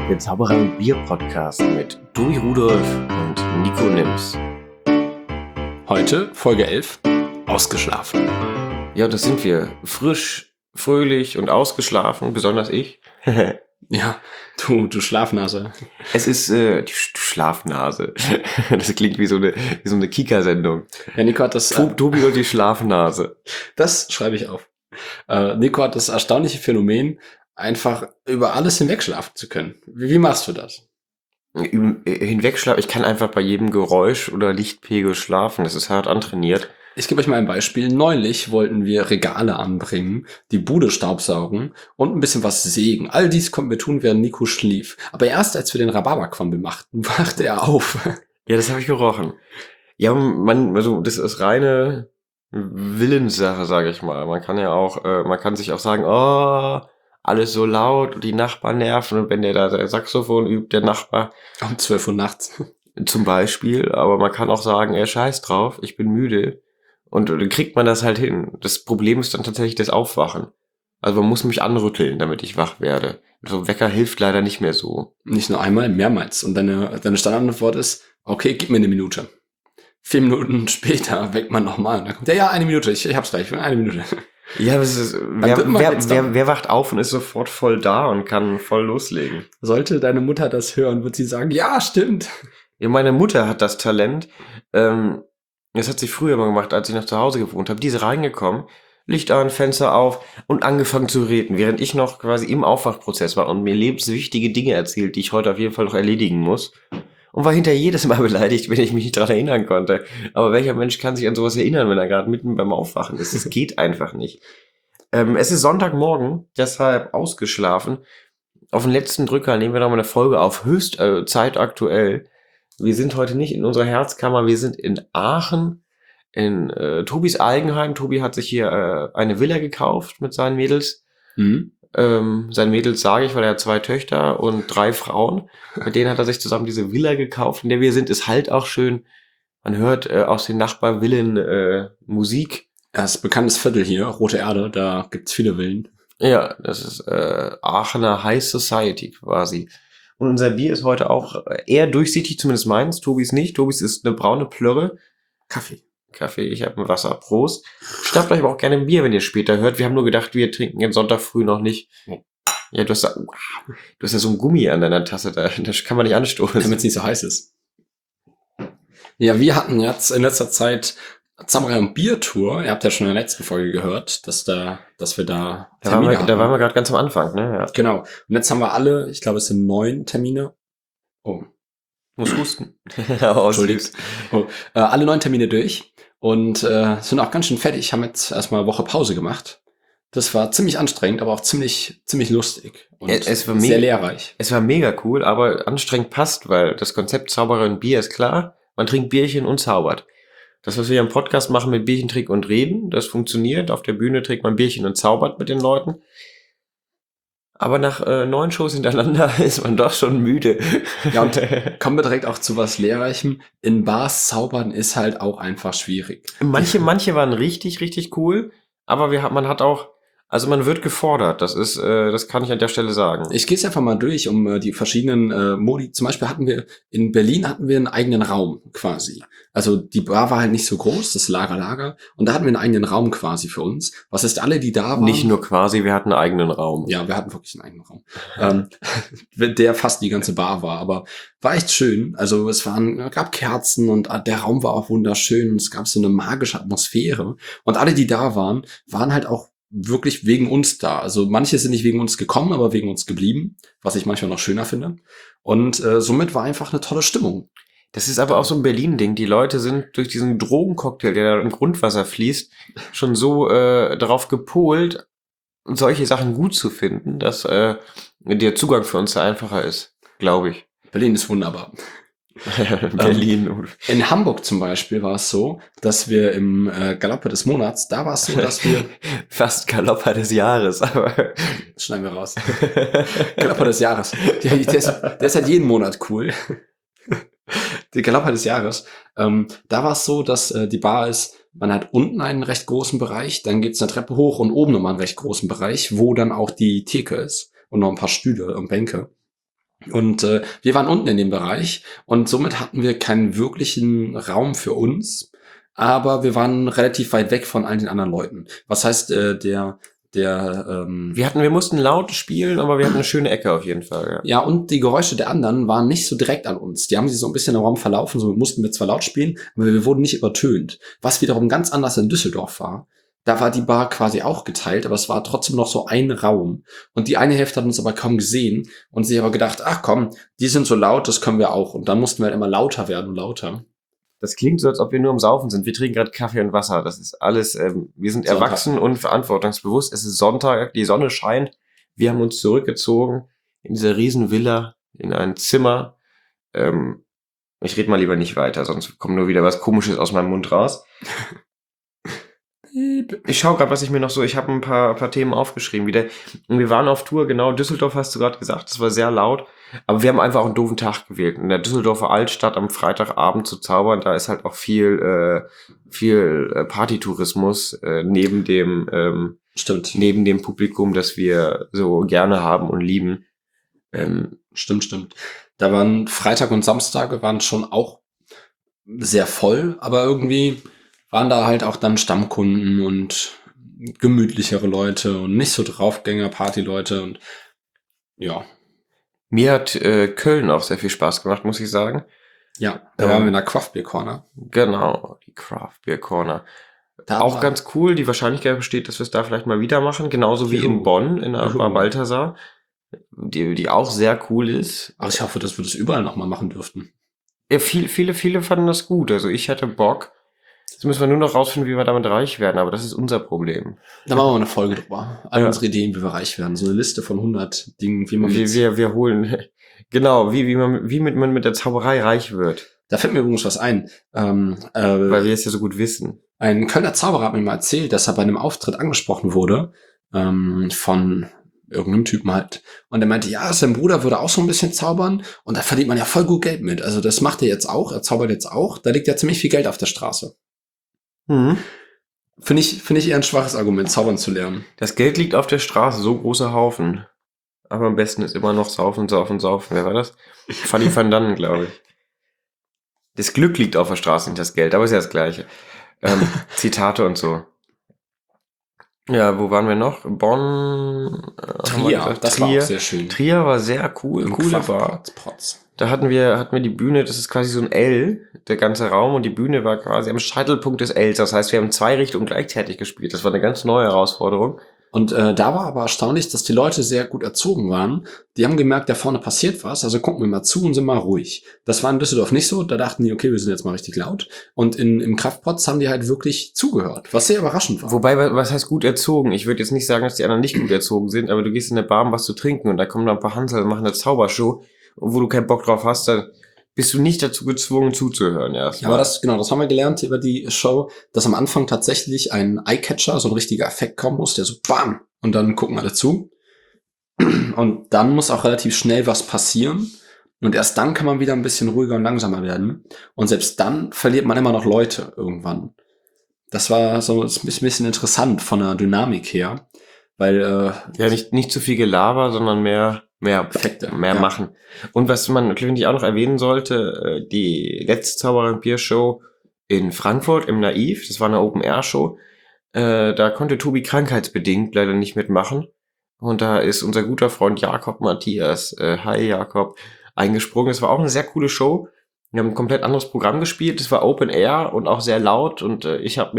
der Zauberer und Bier Podcast mit Tobi Rudolf und Nico Nims. Heute Folge 11, ausgeschlafen. Ja, das sind wir. Frisch, fröhlich und ausgeschlafen, besonders ich. Ja, du Schlafnase. Es ist die Schlafnase. Das klingt wie so eine Kika-Sendung. Ja, Nico hat das... Tobi und die Schlafnase. Das schreibe ich auf. Nico hat das erstaunliche Phänomen, einfach über alles hinwegschlafen zu können. Wie machst du das? Hinwegschlafen, ich kann einfach bei jedem Geräusch oder Lichtpegel schlafen. Das ist hart antrainiert. Ich gebe euch mal ein Beispiel. Neulich wollten wir Regale anbringen, die Bude staubsaugen und ein bisschen was sägen. All dies konnten wir tun, während Nico schlief. Aber erst als wir den Rhabarberquampel machten, wachte er auf. Ja, das habe ich gerochen. Ja, das ist reine Willenssache, sage ich mal. Man kann ja auch, man kann sich auch sagen, oh, alles so laut und die Nachbarn nerven, und wenn der da sein Saxophon übt, der Nachbar. Um 12 Uhr nachts. Zum Beispiel, aber man kann auch sagen, scheiß drauf, ich bin müde. Und dann kriegt man das halt hin. Das Problem ist dann tatsächlich das Aufwachen. Also man muss mich anrütteln, damit ich wach werde. So Wecker hilft leider nicht mehr so. Nicht nur einmal, mehrmals. Und deine Standardantwort ist, okay, gib mir eine Minute. 4 Minuten später weckt man nochmal. Und dann kommt, ja, 1 Minute, ich hab's gleich, 1 Minute. Ja, das ist, wer wacht auf und ist sofort voll da und kann voll loslegen? Sollte deine Mutter das hören, wird sie sagen, ja, stimmt. Ja, meine Mutter hat das Talent, das hat sie früher mal gemacht, als ich noch zu Hause gewohnt habe. Die ist reingekommen, Licht an, Fenster auf und angefangen zu reden, während ich noch quasi im Aufwachprozess war und mir lebenswichtige Dinge erzählt, die ich heute auf jeden Fall noch erledigen muss. Und war hinterher jedes Mal beleidigt, wenn ich mich nicht daran erinnern konnte. Aber welcher Mensch kann sich an sowas erinnern, wenn er gerade mitten beim Aufwachen ist? Das geht einfach nicht. Es ist Sonntagmorgen, deshalb ausgeschlafen. Auf den letzten Drücker nehmen wir nochmal eine Folge auf, höchst zeitaktuell. Wir sind heute nicht in unserer Herzkammer, wir sind in Aachen, in Tobis Eigenheim. Tobi hat sich hier eine Villa gekauft mit seinen Mädels. Mhm. Seinen Mädels sage ich, weil er hat 2 Töchter und 3 Frauen. Mit denen hat er sich zusammen diese Villa gekauft, in der wir sind. Ist halt auch schön. Man hört aus den Nachbarvillen Musik. Das ist ein bekanntes Viertel hier, Rote Erde, da gibt's viele Villen. Ja, das ist Aachener High Society quasi. Und unser Bier ist heute auch eher durchsichtig, zumindest meins. Tobis nicht. Tobis ist eine braune Plörre. Kaffee, ich habe ein Wasser. Prost. Schnappt euch aber auch gerne ein Bier, wenn ihr später hört. Wir haben nur gedacht, wir trinken den Sonntag früh noch nicht. Ja, du hast ja so ein Gummi an deiner Tasse, das kann man nicht anstoßen. Damit es nicht so heiß ist. Ja, wir hatten jetzt in letzter Zeit Zauberer und Bier-Tour. Ihr habt ja schon in der letzten Folge gehört, dass wir da Termine hatten. Da waren wir gerade ganz am Anfang, ne? Ja. Genau. Und jetzt haben wir alle, ich glaube, es sind 9 Termine. Oh. Muss husten. Entschuldigt. Alle 9 Termine durch. Und sind auch ganz schön fertig. Haben jetzt erstmal eine Woche Pause gemacht. Das war ziemlich anstrengend, aber auch ziemlich lustig. Und es war sehr lehrreich. Es war mega cool, aber anstrengend passt, weil das Konzept Zauberer und Bier ist klar. Man trinkt Bierchen und zaubert. Das, was wir hier im Podcast machen mit Bierchen trinken und reden, das funktioniert. Auf der Bühne trinkt man Bierchen und zaubert mit den Leuten. Aber nach 9 Shows hintereinander ist man doch schon müde. Ja, und kommen wir direkt auch zu was Lehrreichem. In Bars zaubern ist halt auch einfach schwierig. Manche waren richtig, richtig cool. Aber man wird gefordert. Das kann ich an der Stelle sagen. Ich gehe es einfach mal durch, um die verschiedenen Modi. Zum Beispiel in Berlin einen eigenen Raum quasi. Also die Bar war halt nicht so groß, das Lager. Und da hatten wir einen eigenen Raum quasi für uns. Was heißt, alle, die da waren... Nicht nur quasi, wir hatten einen eigenen Raum. Ja, wir hatten wirklich einen eigenen Raum. Der fast die ganze Bar war. Aber war echt schön. Also gab Kerzen und der Raum war auch wunderschön. Und es gab so eine magische Atmosphäre. Und alle, die da waren halt auch wirklich wegen uns da. Also manche sind nicht wegen uns gekommen, aber wegen uns geblieben, was ich manchmal noch schöner finde. Und somit war einfach eine tolle Stimmung. Das ist aber auch so ein Berlin-Ding. Die Leute sind durch diesen Drogencocktail, der da im Grundwasser fließt, schon so darauf gepolt, solche Sachen gut zu finden, dass der Zugang für uns da einfacher ist, glaube ich. Berlin ist wunderbar. Berlin. In Hamburg zum Beispiel war es so, dass wir im Galopper des Monats, da war es so, dass wir... Fast Galopper des Jahres, aber... Das schneiden wir raus. Galopper des Jahres. Der ist halt jeden Monat cool. Die Galopper des Jahres. Da war es so, dass die Bar ist, man hat unten einen recht großen Bereich, dann geht's eine Treppe hoch und oben nochmal einen recht großen Bereich, wo dann auch die Theke ist und noch ein paar Stühle und Bänke. Und wir waren unten in dem Bereich und somit hatten wir keinen wirklichen Raum für uns, aber wir waren relativ weit weg von all den anderen Leuten. Was heißt, Wir mussten laut spielen, aber wir hatten eine schöne Ecke auf jeden Fall, ja, und die Geräusche der anderen waren nicht so direkt an uns. Die haben sich so ein bisschen im Raum verlaufen, so mussten wir zwar laut spielen, aber wir wurden nicht übertönt. Was wiederum ganz anders in Düsseldorf war. Da war die Bar quasi auch geteilt, aber es war trotzdem noch so ein Raum. Und die eine Hälfte hat uns aber kaum gesehen und sich aber gedacht, ach komm, die sind so laut, das können wir auch. Und dann mussten wir halt immer lauter werden und lauter. Das klingt so, als ob wir nur am Saufen sind. Wir trinken gerade Kaffee und Wasser. Das ist alles, wir sind Sonntag. erwachsen und verantwortungsbewusst. Es ist Sonntag, die Sonne scheint. Wir haben uns zurückgezogen in dieser riesen Villa, in ein Zimmer. Ich rede mal lieber nicht weiter, sonst kommt nur wieder was Komisches aus meinem Mund raus. Ich schaue gerade, ich habe ein paar Themen aufgeschrieben wieder. Und wir waren auf Tour, genau, Düsseldorf hast du gerade gesagt, das war sehr laut. Aber wir haben einfach auch einen doofen Tag gewählt. In der Düsseldorfer Altstadt am Freitagabend zu zaubern, da ist halt auch viel Partytourismus neben dem Stimmt. neben dem Publikum, das wir so gerne haben und lieben. Stimmt. Da waren Freitag und Samstage waren schon auch sehr voll, aber irgendwie waren da halt auch dann Stammkunden und gemütlichere Leute und nicht so Draufgänger, Partyleute und ja. Mir hat Köln auch sehr viel Spaß gemacht, muss ich sagen. Ja, da waren wir in der Craft Beer Corner. Genau, die Craft Beer Corner. Da Auch war- ganz cool, die Wahrscheinlichkeit besteht, dass wir es da vielleicht mal wieder machen, genauso wie Juhu. in Bonn, in der Juhu. Bar Balthasar, die auch sehr cool ist. Ach, ich hoffe, dass wir das überall nochmal machen dürften. Ja, viele fanden das gut, also ich hatte Bock. Jetzt müssen wir nur noch rausfinden, wie wir damit reich werden, aber das ist unser Problem. Da machen wir eine Folge drüber. All Ja. unsere Ideen, wie wir reich werden. So eine Liste von 100 Dingen, wie man Wir holen, genau, wie man mit der Zauberei reich wird, Da fällt mir übrigens was ein. weil wir es ja so gut wissen. Ein Kölner Zauberer hat mir mal erzählt, dass er bei einem Auftritt angesprochen wurde von irgendeinem Typen halt. Und er meinte, ja, sein Bruder würde auch so ein bisschen zaubern und da verdient man ja voll gut Geld mit. Also das macht er jetzt auch, er zaubert jetzt auch. Da liegt ja ziemlich viel Geld auf der Straße. Finde ich eher ein schwaches Argument, zaubern zu lernen. Das Geld liegt auf der Straße, so großer Haufen. Aber am besten ist immer noch saufen. Wer war das? Fanny van Dannen, glaube ich. Das Glück liegt auf der Straße, nicht das Geld, aber ist ja das Gleiche. Zitate und so. Ja, wo waren wir noch? Bonn. haben wir gesagt, das war auch sehr schön. Trier war sehr cool, Im coole Quaff- Bar. Potz. Da hatten wir die Bühne, das ist quasi so ein L, der ganze Raum, und die Bühne war quasi am Scheitelpunkt des Ls. Das heißt, wir haben 2 Richtungen gleichzeitig gespielt. Das war eine ganz neue Herausforderung. Und da war aber erstaunlich, dass die Leute sehr gut erzogen waren. Die haben gemerkt, da vorne passiert was, also gucken wir mal zu und sind mal ruhig. Das war in Düsseldorf nicht so, da dachten die, okay, wir sind jetzt mal richtig laut. Und im Kraftpotz haben die halt wirklich zugehört, was sehr überraschend war. Wobei, was heißt gut erzogen? Ich würde jetzt nicht sagen, dass die anderen nicht gut erzogen sind, aber du gehst in eine Bar, um was zu trinken, und da kommen da ein paar Hansel und machen eine Zaubershow, und wo du keinen Bock drauf hast, dann bist du nicht dazu gezwungen zuzuhören. Ja, Aber das haben wir gelernt über die Show, dass am Anfang tatsächlich ein Eyecatcher, so ein richtiger Effekt kommen muss, der so BAM! Und dann gucken alle zu. Und dann muss auch relativ schnell was passieren. Und erst dann kann man wieder ein bisschen ruhiger und langsamer werden. Und selbst dann verliert man immer noch Leute irgendwann. Das war so ein bisschen interessant von der Dynamik her. Weil, ja, nicht zu viel Gelaber, sondern mehr Effekte, mehr ja. machen. Und was man, finde ich, auch noch erwähnen sollte, die letzte Zauberer und Bier Show in Frankfurt im Naiv, das war eine Open-Air-Show, da konnte Tobi krankheitsbedingt leider nicht mitmachen. Und da ist unser guter Freund Jakob Matthias, hi Jakob, eingesprungen. Es war auch eine sehr coole Show. Wir haben ein komplett anderes Programm gespielt. Es war Open Air und auch sehr laut. Und ich habe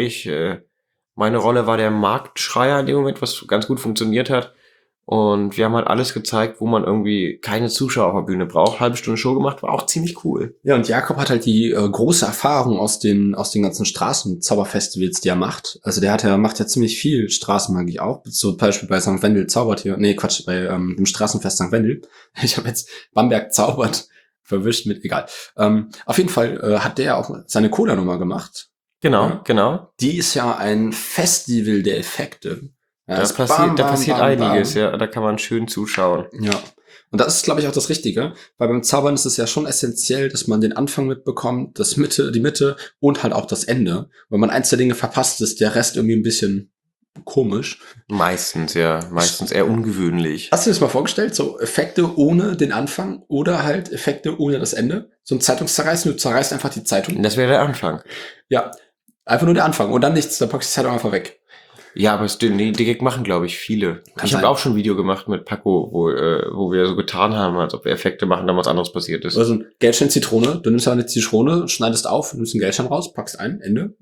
meine Rolle war der Marktschreier in dem Moment, was ganz gut funktioniert hat. Und wir haben halt alles gezeigt, wo man irgendwie keine Zuschauer auf der Bühne braucht. Halbe Stunde Show gemacht, war auch ziemlich cool. Ja, und Jakob hat halt die große Erfahrung aus den ganzen Straßenzauberfestivals, die er macht. Also macht ja ziemlich viel Straßenmagie auch. Zum Beispiel bei St. Wendel zaubert hier. Nee, Quatsch, bei dem Straßenfest St. Wendel. Ich habe jetzt Bamberg zaubert verwischt mit, egal. Auf jeden Fall hat der auch seine Cola-Nummer gemacht. Genau, Ja. genau. Die ist ja ein Festival der Effekte. Ja, Da es passiert bam, einiges, bam. ja. Da kann man schön zuschauen. Ja. Und das ist, glaube ich, auch das Richtige, weil beim Zaubern ist es ja schon essentiell, dass man den Anfang mitbekommt, die Mitte und halt auch das Ende. Wenn man eins der Dinge verpasst, ist der Rest irgendwie ein bisschen komisch. Meistens eher ungewöhnlich. Hast du dir das mal vorgestellt? So Effekte ohne den Anfang oder halt Effekte ohne das Ende? So ein Zeitungszerreißen, du zerreißt einfach die Zeitung. Das wäre der Anfang. Ja, einfach nur der Anfang und dann nichts, dann packst du die Zeitung einfach weg. Ja, aber die Gag machen, glaube ich, viele. Kann Ich habe sein. auch schon ein Video gemacht mit Paco, wo wir so getan haben, als ob wir Effekte machen, dann was anderes passiert ist. Also ein Geldschein Zitrone, du nimmst aber eine Zitrone, schneidest auf, nimmst einen Geldschein raus, packst ein, Ende.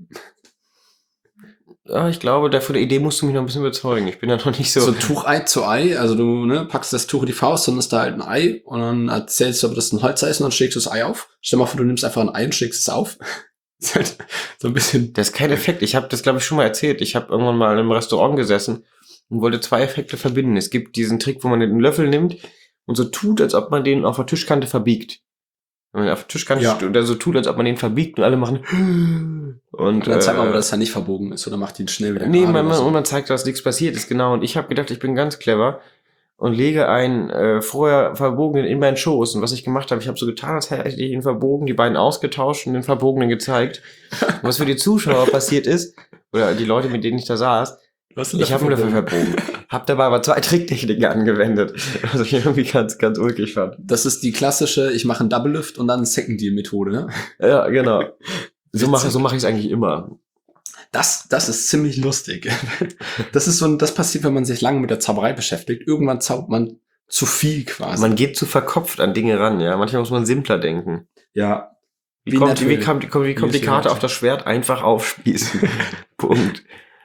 Ja, ich glaube, von der Idee musst du mich noch ein bisschen überzeugen. Ich bin ja noch nicht so... So ein Tuchei zu Ei, also du packst das Tuch in die Faust, dann ist da halt ein Ei und dann erzählst du, ob das ein Holzei ist und dann schlägst du das Ei auf. Stell dir mal vor, du nimmst einfach ein Ei und schlägst es auf. Ist halt so ein bisschen... Das ist kein Effekt. Ich habe das, glaube ich, schon mal erzählt. Ich habe irgendwann mal in einem Restaurant gesessen und wollte 2 Effekte verbinden. Es gibt diesen Trick, wo man den Löffel nimmt und so tut, als ob man den auf der Tischkante verbiegt. Wenn man auf der Tischkante Ja. steht oder so tut, als ob man den verbiegt und alle machen und dann zeigt man aber, dass es ja nicht verbogen ist oder macht ihn schnell wieder nee, gerade oder so. man zeigt, dass nichts passiert ist, genau. Und ich habe gedacht, ich bin ganz clever und lege einen vorher verbogenen in meinen Schoß. Und was ich gemacht habe, ich habe so getan, als hätte ich ihn verbogen, die beiden ausgetauscht und den verbogenen gezeigt. Und was für die Zuschauer passiert ist, oder die Leute, mit denen ich da saß, ich habe einen Löffel verbogen. Hab dabei aber 2 Tricktechniken angewendet, was ich irgendwie ganz, ganz ulkig fand. Das ist die klassische, ich mache einen Double Lift und dann Second Deal Methode, ne? Ja, genau. So Witzig. mache ich es eigentlich immer. Das ist ziemlich lustig. Das ist das passiert, wenn man sich lange mit der Zauberei beschäftigt. Irgendwann zaubert man zu viel quasi. Man geht zu verkopft an Dinge ran, ja. Manchmal muss man simpler denken. Ja. Wie kommt natürlich. die Wie Karte ist auf das Schwert? Einfach aufspießen. Punkt.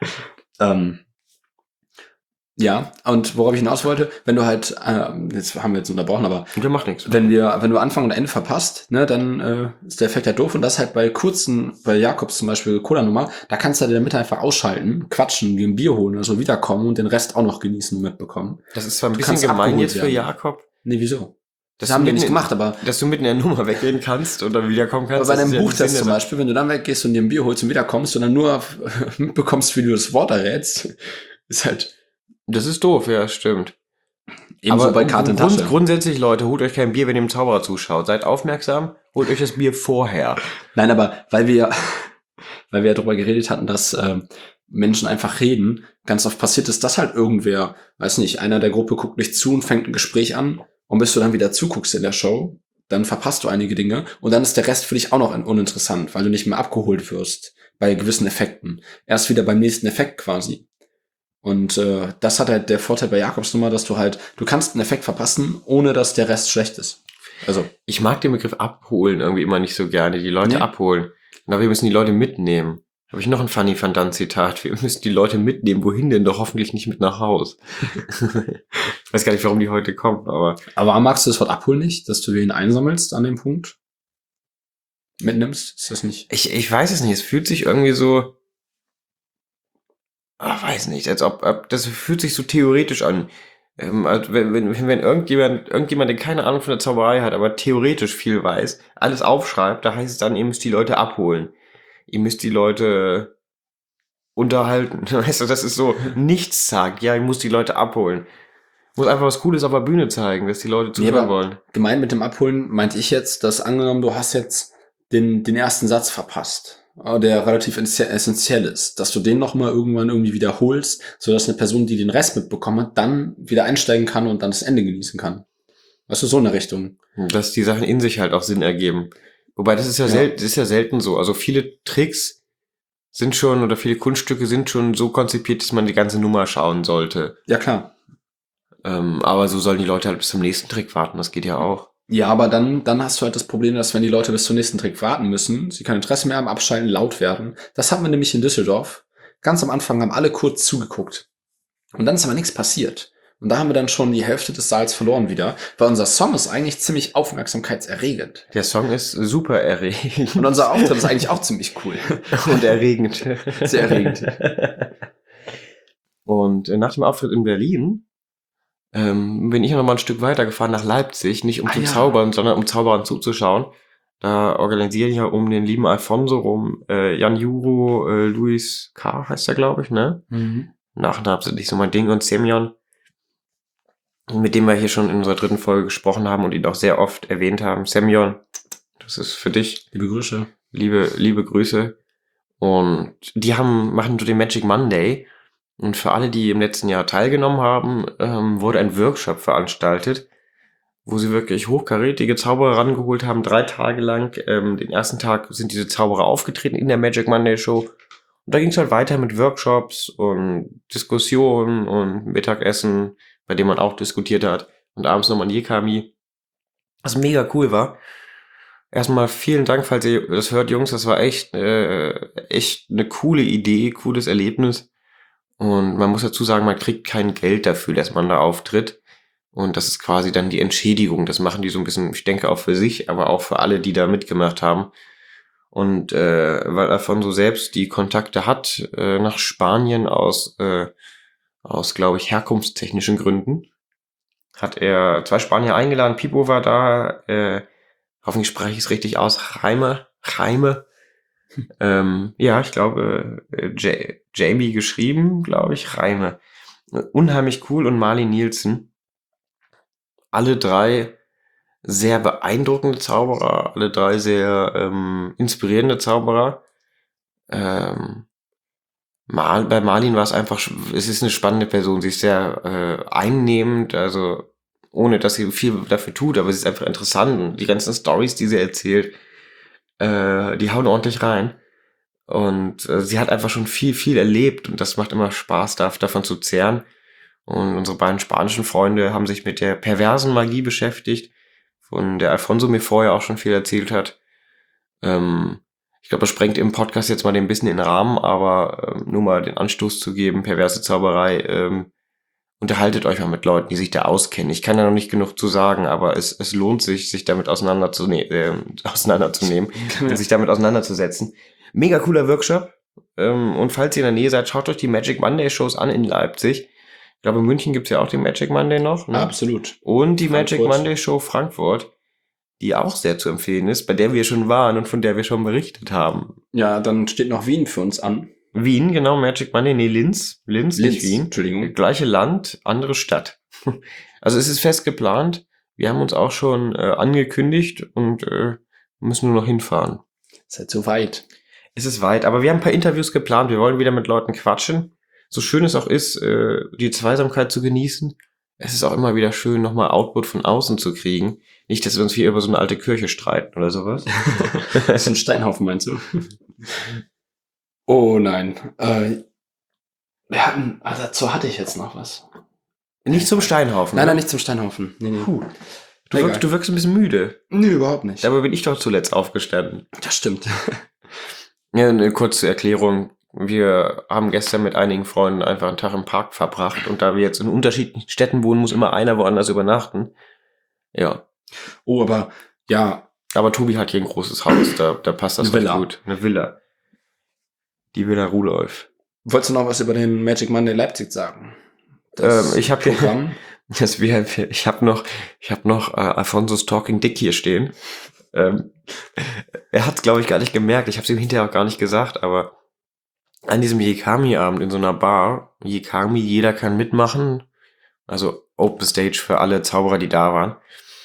Ja, und worauf ich hinaus wollte, wenn du halt, jetzt haben wir jetzt unterbrochen, aber Und der macht nichts. wenn du Anfang und Ende verpasst, ne, dann ist der Effekt halt doof und das halt bei Jakobs zum Beispiel Cola-Nummer, da kannst du halt in der Mitte einfach ausschalten, quatschen, wie ein Bier holen, also wiederkommen und den Rest auch noch genießen und mitbekommen. Das ist zwar ein Du bisschen kannst gemein abgeholt jetzt für werden. Jakob, Nee, wieso? dass Das haben du wir mitten nicht in- gemacht, aber dass du mitten in der Nummer weggehen kannst und dann wiederkommen kannst. bei das einem ist ja Buchtest Sinn zum der Beispiel, wenn du dann weggehst und dir ein Bier holst und wiederkommst und dann nur mitbekommst, wie du das Wort errätst, ist halt Sache. Das ist doof, ja, stimmt. ebenso bei Karte in Tasche. Grundsätzlich, Leute, holt euch kein Bier, wenn ihr dem Zauberer zuschaut. Seid aufmerksam, holt euch das Bier vorher. Nein, aber weil wir ja darüber geredet hatten, dass Menschen einfach reden, ganz oft passiert ist, dass halt irgendwer, weiß nicht, einer der Gruppe guckt nicht zu und fängt ein Gespräch an und bis du dann wieder zuguckst in der Show, dann verpasst du einige Dinge und dann ist der Rest für dich auch noch uninteressant, weil du nicht mehr abgeholt wirst bei gewissen Effekten. Erst wieder beim nächsten Effekt quasi. Und das hat halt der Vorteil bei Jakobs Nummer, dass du kannst einen Effekt verpassen, ohne dass der Rest schlecht ist. Also, Ich mag den Begriff abholen irgendwie immer nicht so gerne, die Leute Nee. abholen. Aber wir müssen die Leute mitnehmen. Habe ich noch ein Funny Van Zitat. Wir müssen die Leute mitnehmen. Wohin denn? Doch hoffentlich nicht mit nach Haus. Ich weiß gar nicht, warum die heute kommen, aber aber magst du das Wort abholen nicht, dass du ihn einsammelst an dem Punkt? Mitnimmst? Ist das nicht? ich weiß es nicht. Es fühlt sich irgendwie so, weiß nicht, als ob das fühlt sich so theoretisch an. Also wenn irgendjemand, der keine Ahnung von der Zauberei hat, aber theoretisch viel weiß, alles aufschreibt, da heißt es dann, ihr müsst die Leute abholen. Ihr müsst die Leute unterhalten. Weißt du, das ist so nichts sagt. Ja, ich muss die Leute abholen. Muss einfach was Cooles auf der Bühne zeigen, dass die Leute zuhören aber wollen. Gemeint mit dem Abholen meinte ich jetzt, dass angenommen, du hast jetzt den ersten Satz verpasst, der relativ essentiell ist, dass du den nochmal irgendwann irgendwie wiederholst, sodass eine Person, die den Rest mitbekommen hat, dann wieder einsteigen kann und dann das Ende genießen kann. Weißt du, so eine Richtung. Dass die Sachen in sich halt auch Sinn ergeben. Wobei das ist ja, Ja. das ist ja selten so. Also viele Tricks sind schon oder viele Kunststücke sind schon so konzipiert, dass man die ganze Nummer schauen sollte. Ja, klar. Aber so sollen die Leute halt bis zum nächsten Trick warten. Das geht ja auch. Ja, aber dann hast du halt das Problem, dass wenn die Leute bis zum nächsten Trick warten müssen, sie kein Interesse mehr haben, abschalten, laut werden. Das hatten wir nämlich in Düsseldorf. Ganz am Anfang haben alle kurz zugeguckt. Und dann ist aber nichts passiert. Und da haben wir dann schon die Hälfte des Saals verloren wieder, weil unser Song ist eigentlich ziemlich aufmerksamkeitserregend. Der Song ist super erregend. Und unser Auftritt ist eigentlich auch ziemlich cool. Und erregend. Sehr erregend. Und nach dem Auftritt in Berlin bin ich noch mal ein Stück weiter gefahren nach Leipzig, nicht um zu ja. zaubern, sondern um Zauberern zuzuschauen. Da organisieren ja um den lieben Alfonso rum Jan Juro, Luis K. heißt er, glaube ich, ne? Nachnamen sind nicht so mein Ding und Semyon, mit dem wir hier schon in unserer 3. Folge gesprochen haben und ihn auch sehr oft erwähnt haben. Semyon, das ist für dich. Liebe Grüße. Liebe Grüße. Und die machen so den Magic Monday. Und für alle, die im letzten Jahr teilgenommen haben, wurde ein Workshop veranstaltet, wo sie wirklich hochkarätige Zauberer rangeholt haben, 3 Tage lang. Den ersten Tag sind diese Zauberer aufgetreten in der Magic Monday Show. Und da ging es halt weiter mit Workshops und Diskussionen und Mittagessen, bei dem man auch diskutiert hat. Und abends nochmal ein Yekami, was mega cool war. Erstmal vielen Dank, falls ihr das hört, Jungs. Das war echt eine coole Idee, cooles Erlebnis. Und man muss dazu sagen, man kriegt kein Geld dafür, dass man da auftritt. Und das ist quasi dann die Entschädigung. Das machen die so ein bisschen, ich denke, auch für sich, aber auch für alle, die da mitgemacht haben. Und weil Alfonso selbst die Kontakte hat nach Spanien aus, glaube ich, herkunftstechnischen Gründen, hat er 2 Spanier eingeladen. Pipo war da, hoffentlich spreche ich es richtig aus, Jaime. Ja, ich glaube, Jamie geschrieben, glaube ich, Jaime. Unheimlich cool. Und Marley Nielsen. Alle 3 sehr beeindruckende Zauberer, alle 3 sehr inspirierende Zauberer. Bei Marlin war es einfach, es ist eine spannende Person, sie ist sehr einnehmend, also ohne dass sie viel dafür tut, aber sie ist einfach interessant und die ganzen Stories, die sie erzählt, die hauen ordentlich rein. Und sie hat einfach schon viel erlebt und das macht immer Spaß, davon zu zehren. Und unsere beiden spanischen Freunde haben sich mit der perversen Magie beschäftigt, von der Alfonso mir vorher auch schon viel erzählt hat. Ich glaube, das sprengt im Podcast jetzt mal ein bisschen den Rahmen, aber nur mal den Anstoß zu geben, perverse Zauberei, unterhaltet euch mal mit Leuten, die sich da auskennen. Ich kann da noch nicht genug zu sagen, aber es lohnt sich damit auseinanderzunehmen und sich damit auseinanderzusetzen. Mega cooler Workshop. Und falls ihr in der Nähe seid, schaut euch die Magic Monday Shows an in Leipzig. Ich glaube, in München gibt's ja auch die Magic Monday noch. Ne? Absolut. Und die Frankfurt. Magic Monday Show Frankfurt, die auch sehr zu empfehlen ist, bei der wir schon waren und von der wir schon berichtet haben. Ja, dann steht noch Wien für uns an. Wien, genau, Magic Monday, nee, Linz, nicht Wien. Entschuldigung. Gleiche Land, andere Stadt. Also es ist fest geplant. Wir haben uns auch schon angekündigt und müssen nur noch hinfahren. Seid so weit. Es ist weit, aber wir haben ein paar Interviews geplant. Wir wollen wieder mit Leuten quatschen. So schön es auch ist, die Zweisamkeit zu genießen. Es ist auch immer wieder schön, nochmal Output von außen zu kriegen. Nicht, dass wir uns hier über so eine alte Kirche streiten oder sowas. Das ist ein Steinhaufen, meinst du? Oh nein. Dazu hatte ich jetzt noch was. Nicht zum Steinhaufen. Nein, ne? nicht zum Steinhaufen. Nee. Puh. Du wirkst ein bisschen müde. Nö, überhaupt nicht. Dabei bin ich doch zuletzt aufgestanden. Das stimmt. Ja, eine kurze Erklärung. Wir haben gestern mit einigen Freunden einfach einen Tag im Park verbracht und da wir jetzt in unterschiedlichen Städten wohnen, muss immer einer woanders übernachten. Ja. Oh, aber ja. Aber Tobi hat hier ein großes Haus, da passt das Eine Villa. gut. Eine Villa. Die Villa Rudolf. Wolltest du noch was über den Magic Monday Leipzig sagen? Ich habe Programm. ich habe noch Alfonso's Talking Dick hier stehen. Er hat's, glaube ich, gar nicht gemerkt. Ich habe es ihm hinterher auch gar nicht gesagt, aber an diesem Yekami-Abend in so einer Bar, Yekami, jeder kann mitmachen, also Open Stage für alle Zauberer, die da waren.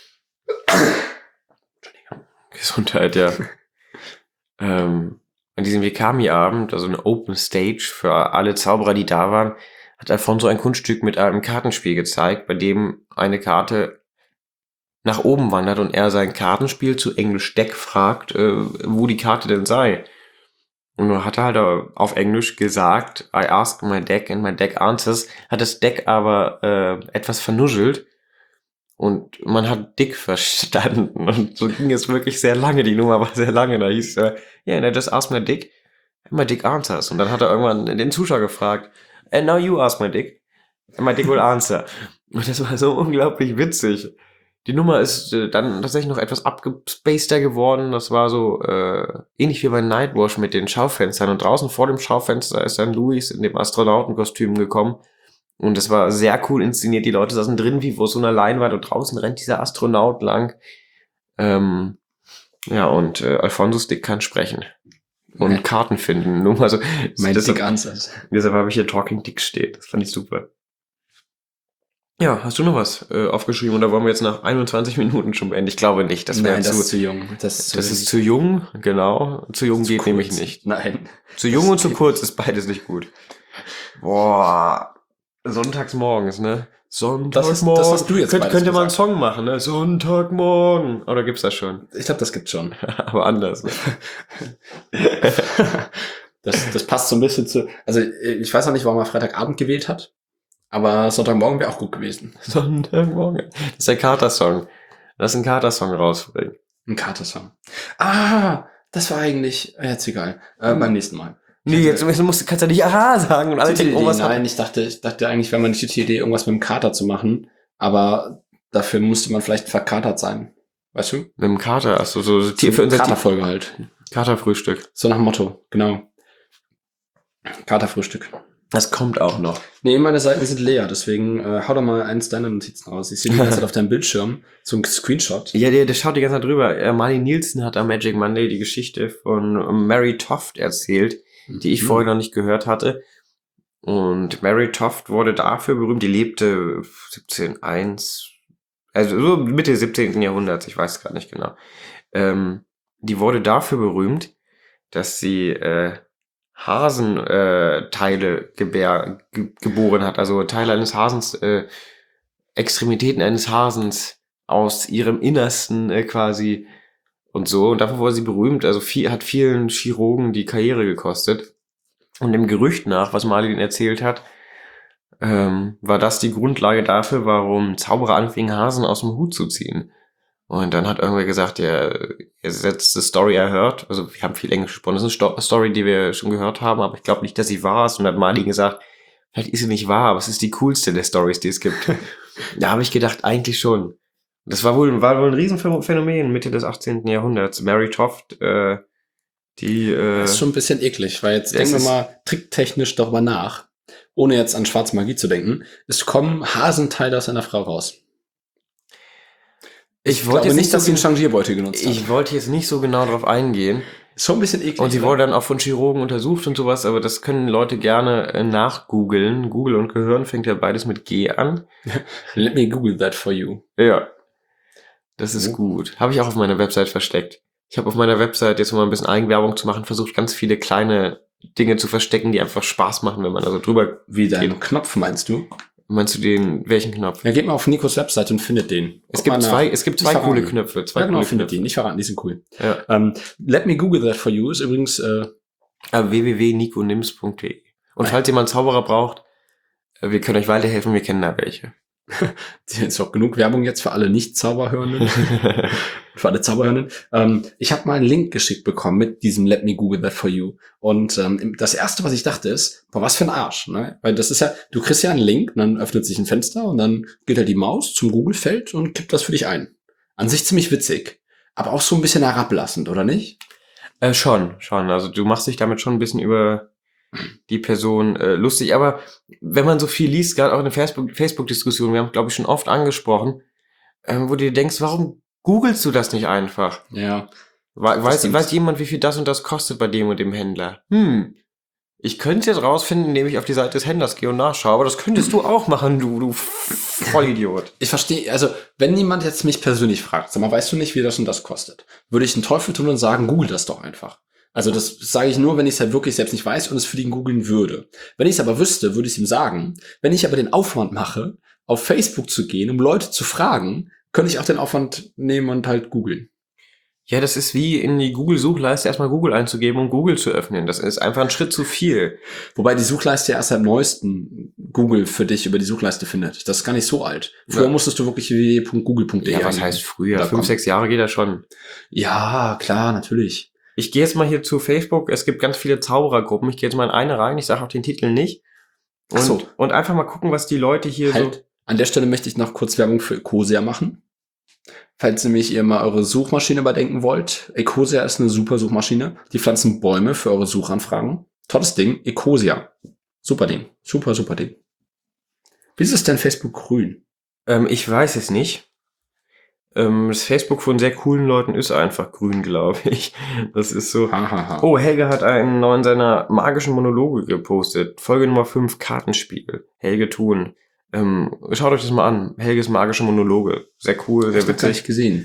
Gesundheit, ja. An diesem Yekami-Abend, also eine Open Stage für alle Zauberer, die da waren, hat Alfonso ein Kunststück mit einem Kartenspiel gezeigt, bei dem eine Karte nach oben wandert und er sein Kartenspiel, zu Englisch Deck, fragt, wo die Karte denn sei. Und dann hat er halt auf Englisch gesagt, I ask my deck and my deck answers, hat das Deck aber etwas vernuschelt und man hat Dick verstanden und so ging es wirklich sehr lange, die Nummer war sehr lange, da hieß yeah, and I just asked my dick and my dick answers. Und dann hat er irgendwann den Zuschauer gefragt, and now you ask my dick and my dick will answer. Und das war so unglaublich witzig. Die Nummer ist dann tatsächlich noch etwas abgespaceter geworden. Das war so ähnlich wie bei Nightwash mit den Schaufenstern. Und draußen vor dem Schaufenster ist dann Luis in dem Astronautenkostüm gekommen. Und es war sehr cool inszeniert. Die Leute saßen drin wie vor so einer Leinwand und draußen rennt dieser Astronaut lang. Ja, und Alfonso's Dick kann sprechen. Und Karten finden. Nur mal so. Mein Dick Answers. Deshalb habe ich hier Talking Dick steht. Das fand ich super. Ja, hast du noch was aufgeschrieben oder wollen wir jetzt nach 21 Minuten schon beenden? Ich glaube nicht. Das ist zu jung. Das ist zu jung, genau. Zu jung geht nämlich nicht. Nein. Zu jung und zu kurz ist beides nicht gut. Boah, sonntags morgens, ne? Das hast du jetzt beides Könnte man einen gesagt. Song machen, ne? Sonntagmorgen. Oder gibt's das schon? Ich glaube, das gibt's schon. Aber anders, ne? Das passt so ein bisschen zu. Also ich weiß noch nicht, warum er Freitagabend gewählt hat, aber Sonntagmorgen wäre auch gut gewesen. Sonntagmorgen. Das ist der Kater-Song. Lass einen Kater-Song rausbringen. Ein Kater-Song. Ah, das war eigentlich. Jetzt egal. Beim nächsten Mal. Nee, jetzt kannst du nicht Aha sagen und alle Gute denken, Idee. oh, was Nein, ich dachte eigentlich, wäre mal eine gute Idee, irgendwas mit dem Kater zu machen, aber dafür musste man vielleicht verkatert sein. Weißt du? Mit dem Kater, achso, so Tier für unser Katerfolge halt. Katerfrühstück. So nach dem Motto, genau. Katerfrühstück. Das kommt auch noch. Nee, meine Seiten sind leer, deswegen hau doch mal eins deiner Notizen raus. Ich sehe die ganze Zeit auf deinem Bildschirm so ein Screenshot. Ja, der schaut die ganze Zeit drüber. Marlene Nielsen hat am Magic Monday die Geschichte von Mary Toft erzählt, die ich vorher noch nicht gehört hatte. Und Mary Toft wurde dafür berühmt, die lebte 1701, also so Mitte 17. Jahrhunderts, ich weiß gerade nicht genau. Die wurde dafür berühmt, dass sie Hasenteile geboren hat, also Teile eines Hasens, Extremitäten eines Hasens aus ihrem Innersten quasi und so. Und dafür wurde sie berühmt, also hat vielen Chirurgen die Karriere gekostet. Und dem Gerücht nach, was Marlin erzählt hat, war das die Grundlage dafür, warum Zauberer anfingen, Hasen aus dem Hut zu ziehen. Und dann hat irgendwer gesagt, er setzt die Story erhört. Also wir haben viel Englisch gesprochen. Das ist eine Story, die wir schon gehört haben, aber ich glaube nicht, dass sie wahr ist. Und dann hat Marlin gesagt, vielleicht ist sie nicht wahr, aber es ist die coolste der Stories, die es gibt. Da habe ich gedacht, eigentlich schon. Das war wohl ein Riesenphänomen Mitte des 18. Jahrhunderts. Mary Toft, Das ist schon ein bisschen eklig, weil jetzt denken wir mal tricktechnisch darüber nach, ohne jetzt an schwarze Magie zu denken. Es kommen Hasenteile aus einer Frau raus. Ich glaube jetzt nicht, dass sie einen Changierbeutel genutzt hat. Ich wollte jetzt nicht so genau drauf eingehen. Ist schon ein bisschen eklig. Und sie wurde dann auch von Chirurgen untersucht und sowas, aber das können Leute gerne nachgoogeln. Google und Gehirn fängt ja beides mit G an. Let me Google that for you. Ja, das ist gut. Habe ich auch auf meiner Website versteckt. Ich habe auf meiner Website, jetzt mal ein bisschen Eigenwerbung zu machen, versucht, ganz viele kleine Dinge zu verstecken, die einfach Spaß machen, wenn man da so drüber Wie deinen Knopf, meinst du? Meinst du welchen Knopf? Ja, geht mal auf Nikos Website und findet den. Es gibt zwei coole Knöpfe. Ja, genau, findet die. Nicht verraten, die sind cool. Ja. Let me Google that for you ist übrigens www.nikonims.de. Und falls jemand Zauberer braucht, wir können euch weiterhelfen, wir kennen da welche. Ist auch genug Werbung jetzt für alle Nicht-Zauberhörenden. Für alle Zauberhörenden. Ich habe mal einen Link geschickt bekommen mit diesem Let me Google that for you. Und das Erste, was ich dachte, ist, boah, was für ein Arsch. Ne? Weil das ist ja, du kriegst ja einen Link, und dann öffnet sich ein Fenster und dann geht halt die Maus zum Google-Feld und kippt das für dich ein. An sich ziemlich witzig. Aber auch so ein bisschen herablassend, oder nicht? Schon. Also du machst dich damit schon ein bisschen über die Person lustig. Aber wenn man so viel liest, gerade auch in der Facebook-Diskussion, wir haben, glaube ich, schon oft angesprochen, wo du dir denkst, warum googelst du das nicht einfach? Ja. Weiß jemand, wie viel das und das kostet bei dem und dem Händler? Ich könnte es jetzt rausfinden, indem ich auf die Seite des Händlers gehe und nachschaue, aber das könntest du auch machen, du Vollidiot. Ich verstehe, also wenn jemand jetzt mich persönlich fragt, sag mal, weißt du nicht, wie das und das kostet? Würde ich den Teufel tun und sagen, google das doch einfach. Also das sage ich nur, wenn ich es halt wirklich selbst nicht weiß und es für ihn googeln würde. Wenn ich es aber wüsste, würde ich es ihm sagen. Wenn ich aber den Aufwand mache, auf Facebook zu gehen, um Leute zu fragen, könnte ich auch den Aufwand nehmen und halt googeln. Ja, das ist wie in die Google-Suchleiste erstmal Google einzugeben und Google zu öffnen. Das ist einfach ein Schritt zu viel. Wobei die Suchleiste ja erst seit neuesten Google für dich über die Suchleiste findet. Das ist gar nicht so alt. Früher musstest du wirklich www.google.de. Ja, was heißt früher? 5, 6 Jahre geht das schon. Ja, klar, natürlich. Ich gehe jetzt mal hier zu Facebook. Es gibt ganz viele Zauberergruppen. Ich gehe jetzt mal in eine rein. Ich sage auch den Titel nicht. Und einfach mal gucken, was die Leute hier so... An der Stelle möchte ich noch kurz Werbung für Ecosia machen. Falls nämlich ihr mal eure Suchmaschine überdenken wollt. Ecosia ist eine super Suchmaschine. Die pflanzen Bäume für eure Suchanfragen. Tolles Ding. Ecosia. Super Ding. Super Ding. Wieso ist denn Facebook grün? Ich weiß es nicht. Das Facebook von sehr coolen Leuten ist einfach grün, glaube ich. Das ist so... Oh, Helge hat einen neuen seiner magischen Monologe gepostet. Folge Nummer 5, Kartenspiel. Helge Thun. Schaut euch das mal an. Helges magische Monologe. Sehr cool, sehr witzig. Hab ich gesehen.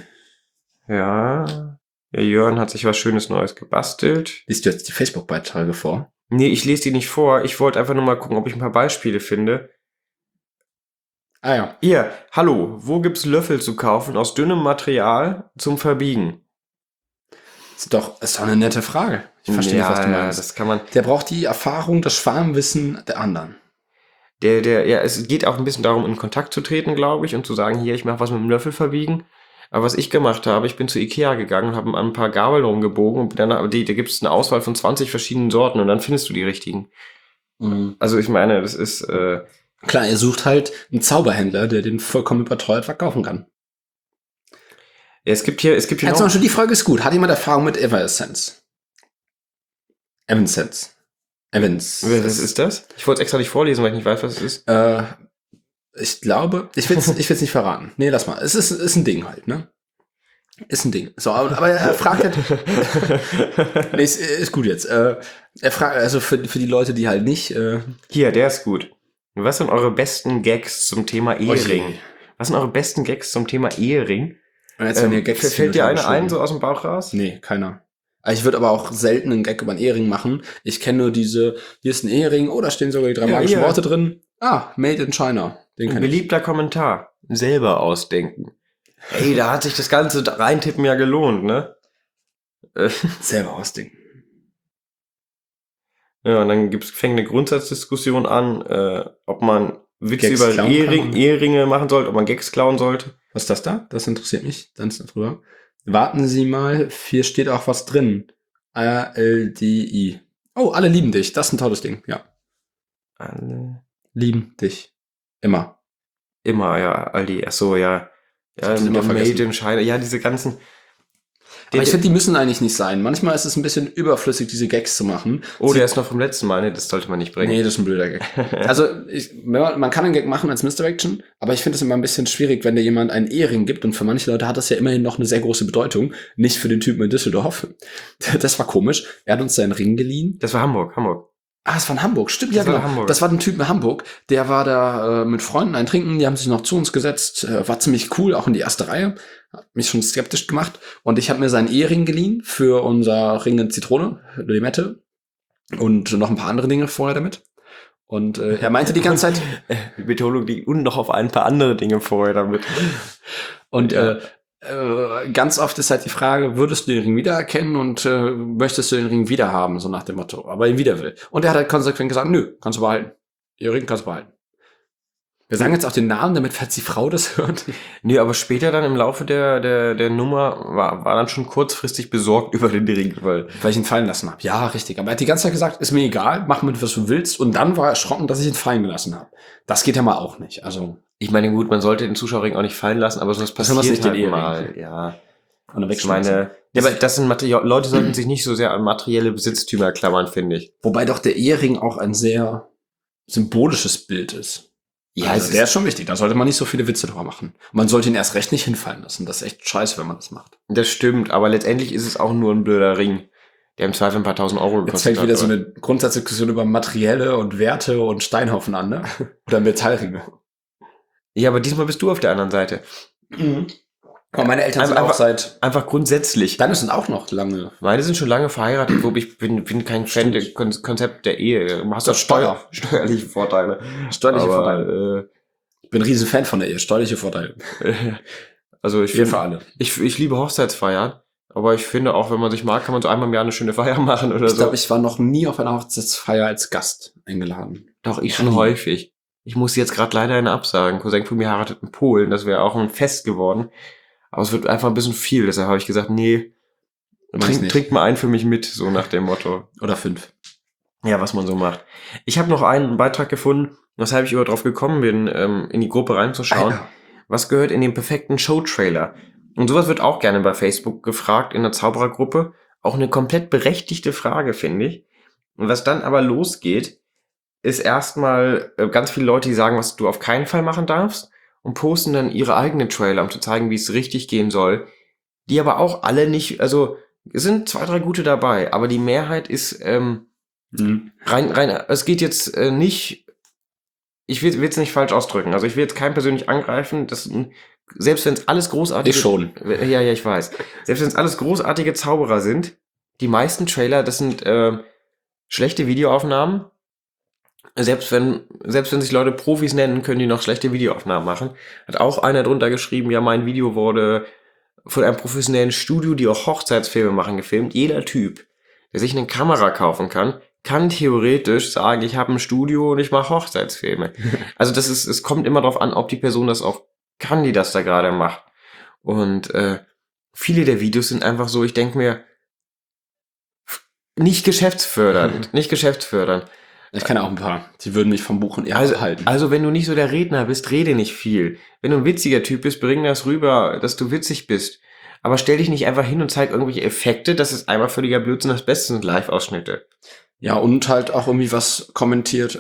Ja. Der Jörn hat sich was Schönes Neues gebastelt. Liest du jetzt die Facebook-Beiträge vor? Nee, ich lese die nicht vor. Ich wollte einfach nur mal gucken, ob ich ein paar Beispiele finde. Ah ja. Hier, hallo, wo gibt's Löffel zu kaufen aus dünnem Material zum Verbiegen? Ist doch eine nette Frage. Ich verstehe nicht, was du meinst. das kann man. Der braucht die Erfahrung, das Schwarmwissen der anderen. Ja, es geht auch ein bisschen darum, in Kontakt zu treten, glaube ich, und zu sagen, hier, ich mache was mit dem Löffel verbiegen. Aber was ich gemacht habe, ich bin zu Ikea gegangen und habe an ein paar Gabeln rumgebogen und dann, da gibt es eine Auswahl von 20 verschiedenen Sorten und dann findest du die richtigen. Mhm. Also ich meine, das ist... Klar, er sucht halt einen Zauberhändler, der den vollkommen überteuert verkaufen kann. Ja, es gibt hier Zum noch... Beispiel, die Frage ist gut. Hat jemand Erfahrung mit Evanescence? Evans. Was ist das? Ich wollte es extra nicht vorlesen, weil ich nicht weiß, was es ist. Ich glaube, ich will's nicht verraten. Nee, lass mal. Es ist ein Ding halt, ne? Ist ein Ding. So, aber er fragt halt. Nee, ist gut jetzt. Er fragt, also für die Leute, die halt nicht. Hier, der ist gut. Was sind eure besten Gags zum Thema Ehering? Okay. Was sind eure besten Gags zum Thema Ehering? Und jetzt, wenn ihr Gags Fällt dir findet, eine ein, so aus dem Bauch raus? Nee, keiner. Ich würde aber auch selten einen Gag über einen Ehering machen. Ich kenne nur diese, hier ist ein Ehering, oh, da stehen sogar die 3 magischen Worte drin. Ah, Made in China. Den Ein kenn ich. beliebter Kommentar. Selber ausdenken. Ey, da hat sich das ganze Reintippen ja gelohnt, ne? Selber ausdenken. Ja, und dann fängt eine Grundsatzdiskussion an, ob man Witze Gags über klauen kann man. Eheringe machen sollte, ob man Gags klauen sollte. Was ist das da? Das interessiert mich. Dann ist da drüber. Warten Sie mal, hier steht auch was drin. ALDI. Oh, alle lieben dich. Das ist ein tolles Ding. Ja. Alle. Lieben dich. Immer. Immer, ja, Aldi, ach so, ja. Ja, hab das immer Made vergessen. in China, ja, diese ganzen... Aber ich finde, die müssen eigentlich nicht sein. Manchmal ist es ein bisschen überflüssig, diese Gags zu machen. Oh, der ist noch vom letzten Mal, ne? Das sollte man nicht bringen. Nee, das ist ein blöder Gag. Also, man kann einen Gag machen als Misdirection, aber ich finde es immer ein bisschen schwierig, wenn dir jemand einen Ehering gibt und für manche Leute hat das ja immerhin noch eine sehr große Bedeutung. Nicht für den Typen in Düsseldorf. Das war komisch. Er hat uns seinen Ring geliehen. Das war Hamburg. Ah, es war in Hamburg, stimmt, Das ja war genau. Hamburg. Das war ein Typ in Hamburg, der war da mit Freunden ein Trinken, die haben sich noch zu uns gesetzt, war ziemlich cool, auch in die erste Reihe, hat mich schon skeptisch gemacht und ich habe mir seinen Ehering geliehen für unser Ring in Zitrone, Limette und noch ein paar andere Dinge vorher damit und er meinte die ganze Zeit... Die Betonung liegt und noch auf ein paar andere Dinge vorher damit. Und Ja. ganz oft ist halt die Frage, würdest du den Ring wiedererkennen und möchtest du den Ring wieder haben, so nach dem Motto, aber ihn wieder will. Und er hat halt konsequent gesagt, nö, kannst du behalten. Ihr Ring kannst du behalten. Wir sagen jetzt auch den Namen, damit, falls die Frau das hört. Nee, aber später dann im Laufe der Nummer war dann schon kurzfristig besorgt über den Ring, weil ich ihn fallen lassen habe. Ja, richtig. Aber er hat die ganze Zeit gesagt, ist mir egal, mach mit, was du willst. Und dann war er erschrocken, dass ich ihn fallen gelassen habe. Das geht ja mal auch nicht. Also, ich meine, gut, man sollte den Zuschauerring auch nicht fallen lassen, aber sowas Das ist passiert nicht den halt Ehering. mal, ja. und dann Ich meine, das sind Leute sollten sich nicht so sehr an materielle Besitztümer klammern, finde ich. Wobei doch der Ehering auch ein sehr symbolisches Bild ist. Ja, Also es der ist, ist schon wichtig. Da sollte man nicht so viele Witze drüber machen. Und man sollte ihn erst recht nicht hinfallen lassen. Das ist echt scheiße, wenn man das macht. das stimmt, aber letztendlich ist es auch nur ein blöder Ring, der im Zweifel ein paar tausend Euro Jetzt gekostet fängt wieder hat. so eine Grundsatzdiskussion über materielle und Werte und Steinhaufen an, ne? Oder Metallringe. Ja, aber diesmal bist du auf der anderen Seite. Aber meine Eltern sind Einfach- auch seit... Einfach grundsätzlich. Deine sind auch noch lange... Meine sind schon lange verheiratet, wobei ich bin kein Fan des Konzept der Ehe. Du hast doch steuerliche Vorteile. Steuerliche Aber, Vorteile. Ich bin ein riesen Fan von der Ehe. Steuerliche Vorteile. Also ich Ehe für finde, alle. ich liebe Hochzeitsfeiern, aber ich finde auch, wenn man sich mag, kann man so einmal im Jahr eine schöne Feier machen oder Ich so. glaube, ich war noch nie auf einer Hochzeitsfeier als Gast eingeladen. Doch, ich schon Nie. häufig. Ich muss jetzt gerade leider eine absagen. Cousin von mir heiratet in Polen, das wäre auch ein Fest geworden. Aber es wird einfach ein bisschen viel, deshalb habe ich gesagt, nee, Mach's nicht. trink mal einen für mich mit, so nach dem Motto. Oder 5. Ja, was man so macht. Ich habe noch einen Beitrag gefunden, weshalb ich überhaupt drauf gekommen bin, in die Gruppe reinzuschauen. Was gehört in den perfekten Showtrailer? Und sowas wird auch gerne bei Facebook gefragt in der Zauberergruppe. Auch eine komplett berechtigte Frage, finde ich. Und was dann aber losgeht, ist erstmal ganz viele Leute, die sagen, was du auf keinen Fall machen darfst und posten dann ihre eigenen Trailer, um zu zeigen, wie es richtig gehen soll. Die aber auch alle nicht, also es sind 2, 3 gute dabei, aber die Mehrheit ist rein, es geht jetzt nicht, ich will es nicht falsch ausdrücken, also ich will jetzt keinen persönlich angreifen, selbst wenn es alles großartige... Ich schon. Ja, ich weiß. Selbst wenn es alles großartige Zauberer sind, die meisten Trailer, das sind schlechte Videoaufnahmen. Selbst wenn sich Leute Profis nennen, können die noch schlechte Videoaufnahmen machen. Hat auch einer drunter geschrieben, ja, mein Video wurde von einem professionellen Studio, die auch Hochzeitsfilme machen, gefilmt. Jeder Typ, der sich eine Kamera kaufen kann theoretisch sagen, ich habe ein Studio und ich mache Hochzeitsfilme. Also es kommt immer darauf an, ob die Person das auch kann, die das da gerade macht. Und viele der Videos sind einfach so, ich denke mir, nicht geschäftsfördernd. Ich kenne auch ein paar, die würden mich vom Buchen eher abhalten. Also wenn du nicht so der Redner bist, rede nicht viel. Wenn du ein witziger Typ bist, bring das rüber, dass du witzig bist. Aber stell dich nicht einfach hin und zeig irgendwelche Effekte, das ist einfach völliger Blödsinn, das Beste sind Live-Ausschnitte. Ja, und halt auch irgendwie was kommuniziert,